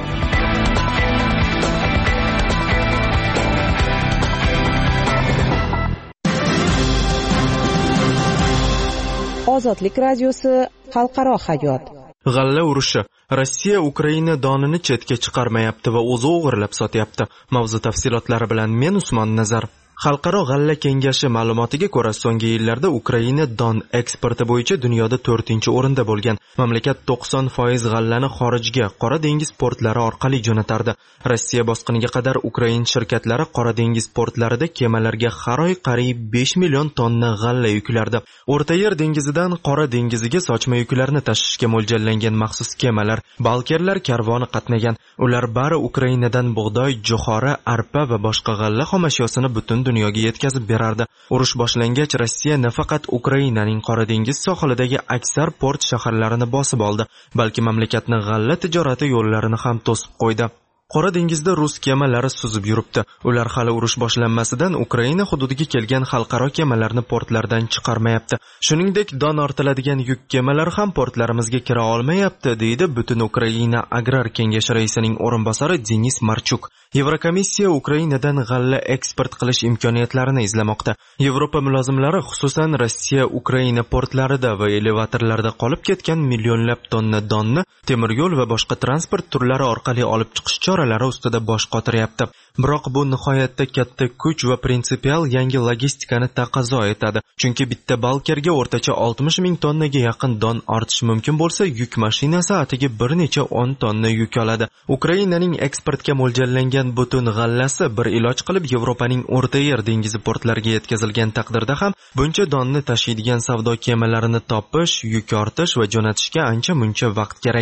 Ozodlik radiosi xalqaro hayot. G'alla urushi. Rossiya Ukraina donini chetga chiqarmayapti va o'zi o'g'irlab sotyapti. Mavzu tafsilotlari bilan men Usmon Nazar. Xalqaro g'alla kengashi ma'lumotiga ko'ra, so'nggi yillarda Ukraina don eksporti bo'yicha dunyoda to'rtinchi o'rinda bo'lgan. Mamlakat to'qson foiz g'allani xorijga, Qora dengiz portlari orqali jo'natardi. Rossiya bosqiniga qadar Ukraina shirkatlari Qora dengiz portlarida kemalarga har oy qariyb besh million tonna g'alla yuklardi. O'rta Yer dengizidan Qora dengiziga sochma yuklarni tashishga mo'ljallangan maxsus kemalar, balkerlar karvoni qatnagan. Ular bari Ukrainadan bug'doy, jo'xori, arpa va boshqa g'alla xomashyosini butun dunyoga yetkazib berardi. Urush boshlangach, Rossiya nafaqat Ukrainaning Qora dengiz sohilidagi aksar port shaharlarini bosib oldi, balki mamlakatning g'alla tijorati yo'llarini ham to'sib qo'ydi. Qora dengizda rus kemalari suzib yuribdi. Ular hali urush boshlanmasidan Ukraina hududiga kelgan xalqaro kemalarni portlardan chiqarmayapti. Shuningdek, don ortiladigan yuk kemalar ham portlarimizga kira olmayapti, deydi Butun Ukraina Agrar kengashi raisining o'rinbosari Denis Marchuk. Yevrokomissiya Ukrainadan g'alla eksport qilish imkoniyatlarini izlamoqda. Yevropa mulozimlari xususan Rossiya Ukraina portlarida va elevatorlarda qolib ketgan millionlab tonna donni temir yo'l va boshqa transport turlari orqali olib chiqish choralari ustida bosh qotiryapti. Biroq bu nihoyatda katta kuch va prinsipial yangi logistikani taqozo etadi. Chunki bitta balkerga o'rtacha oltmish ming tonnaga yaqin don ortish mumkin bo'lsa, yuk mashinasi atiga bir necha o'n tonna yuk oladi. Ukrainaning eksportga mo'ljallangan butun g'allasi bir iloj qilib Yevropaning O'rta Yer dengizi portlariga yetkazilgan taqdirda ham buncha donni tashiydigan savdo kemalarini topish, yuk ortish va jo'natishga ancha muncha vaqt kerak.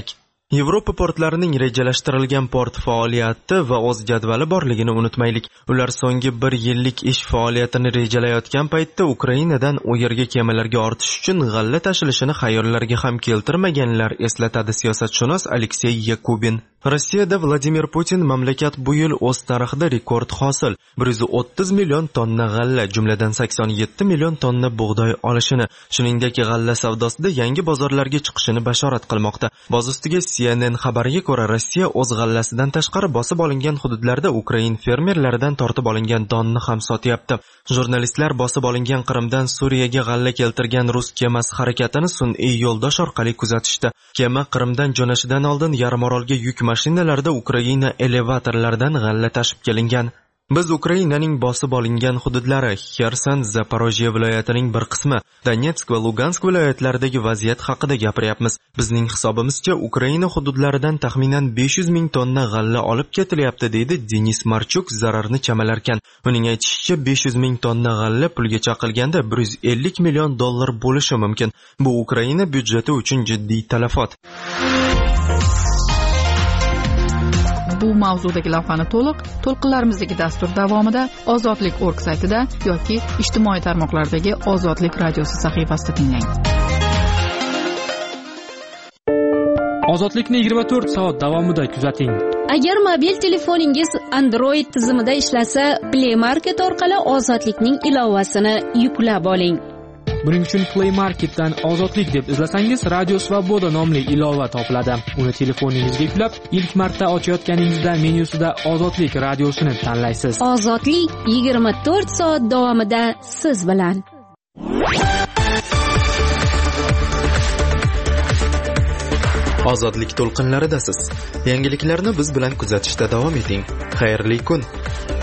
Yevropa portlarining rejalashtirilgan port faoliyati va o'z jadvali borligini unutmaylik. Ular so'nggi bir yillik ish faoliyatini rejalayotgan paytda Ukrainadan u yerga kemalarga ortish uchun g'alla tashilishini xayollarga ham keltirmaganlar, eslatadi siyosatshunos Aleksey Yakubin. Rossiyada Vladimir Putin mamlakat bu yil o'z tarixida rekord hosil bir yuz o'ttiz million tonna g'alla, jumladan sakson yetti million tonna bug'doy olishini, shuningdek g'alla savdosida yangi bozorlarga chiqishini bashorat qilmoqda. Boz ustiga C N N xabariga ko'ra, Rossiya o'z g'allasidan tashqari bosib olingan hududlarda Ukrain fermerlaridan tortib olingan donni ham sotyapti. Jurnalistlar bosib olingan Qrimdan Suriyaga g'alla keltirgan rus kemasi harakatini sun'iy yo'ldosh orqali kuzatishdi. Kema Qrimdan jo'nashidan oldin yarimorolga yuk mashinalarda Ukraina elevatorlaridan g'alla tashib kelingan. Biz Ukrainaning bosib olingan hududlari, Xerson, Zaporojye viloyatining bir qismi, Donetsk va Lugansk viloyatlaridagi vaziyat haqida gapiryapmiz. Bizning hisobimizcha Ukraina hududlaridan taxminan besh yuz ming tonna g'alla olib ketilyapti, deydi Denis Marchuk zararni chamalarkan. Uning aytishicha, besh yuz ming tonna g'alla pulga chaqilganda bir yuz ellik million dollar bo'lishi mumkin. Bu Ukraina byudjeti uchun jiddiy talafot. Bu mavzudagi lavhani to'liq to'lqinlarimizdagi dastur davomida ozodlik nokta org saytida yoki ijtimoiy tarmoqlardagi Ozodlik radiosi sahifasida tinglang. Ozodlikni yigirma to'rt soat davomida kuzating. Agar mobil telefoningiz Android tizimida ishlasa, Play Market orqali Ozodlikning ilovasini yuklab oling. Buning uchun Play Marketdan Ozodlik deb izlasangiz, Radio Svoboda nomli ilova topiladi. Uni telefoningizga yuklab, ilk marta ochayotganingizda menyusida Ozodlik radiosini tanlaysiz. Ozodlik yigirma to'rt soat davomida siz bilan. Ozodlik to'lqinlaridasiz. Yangiliklarni biz bilan kuzatishda davom eting. Xayrli kun.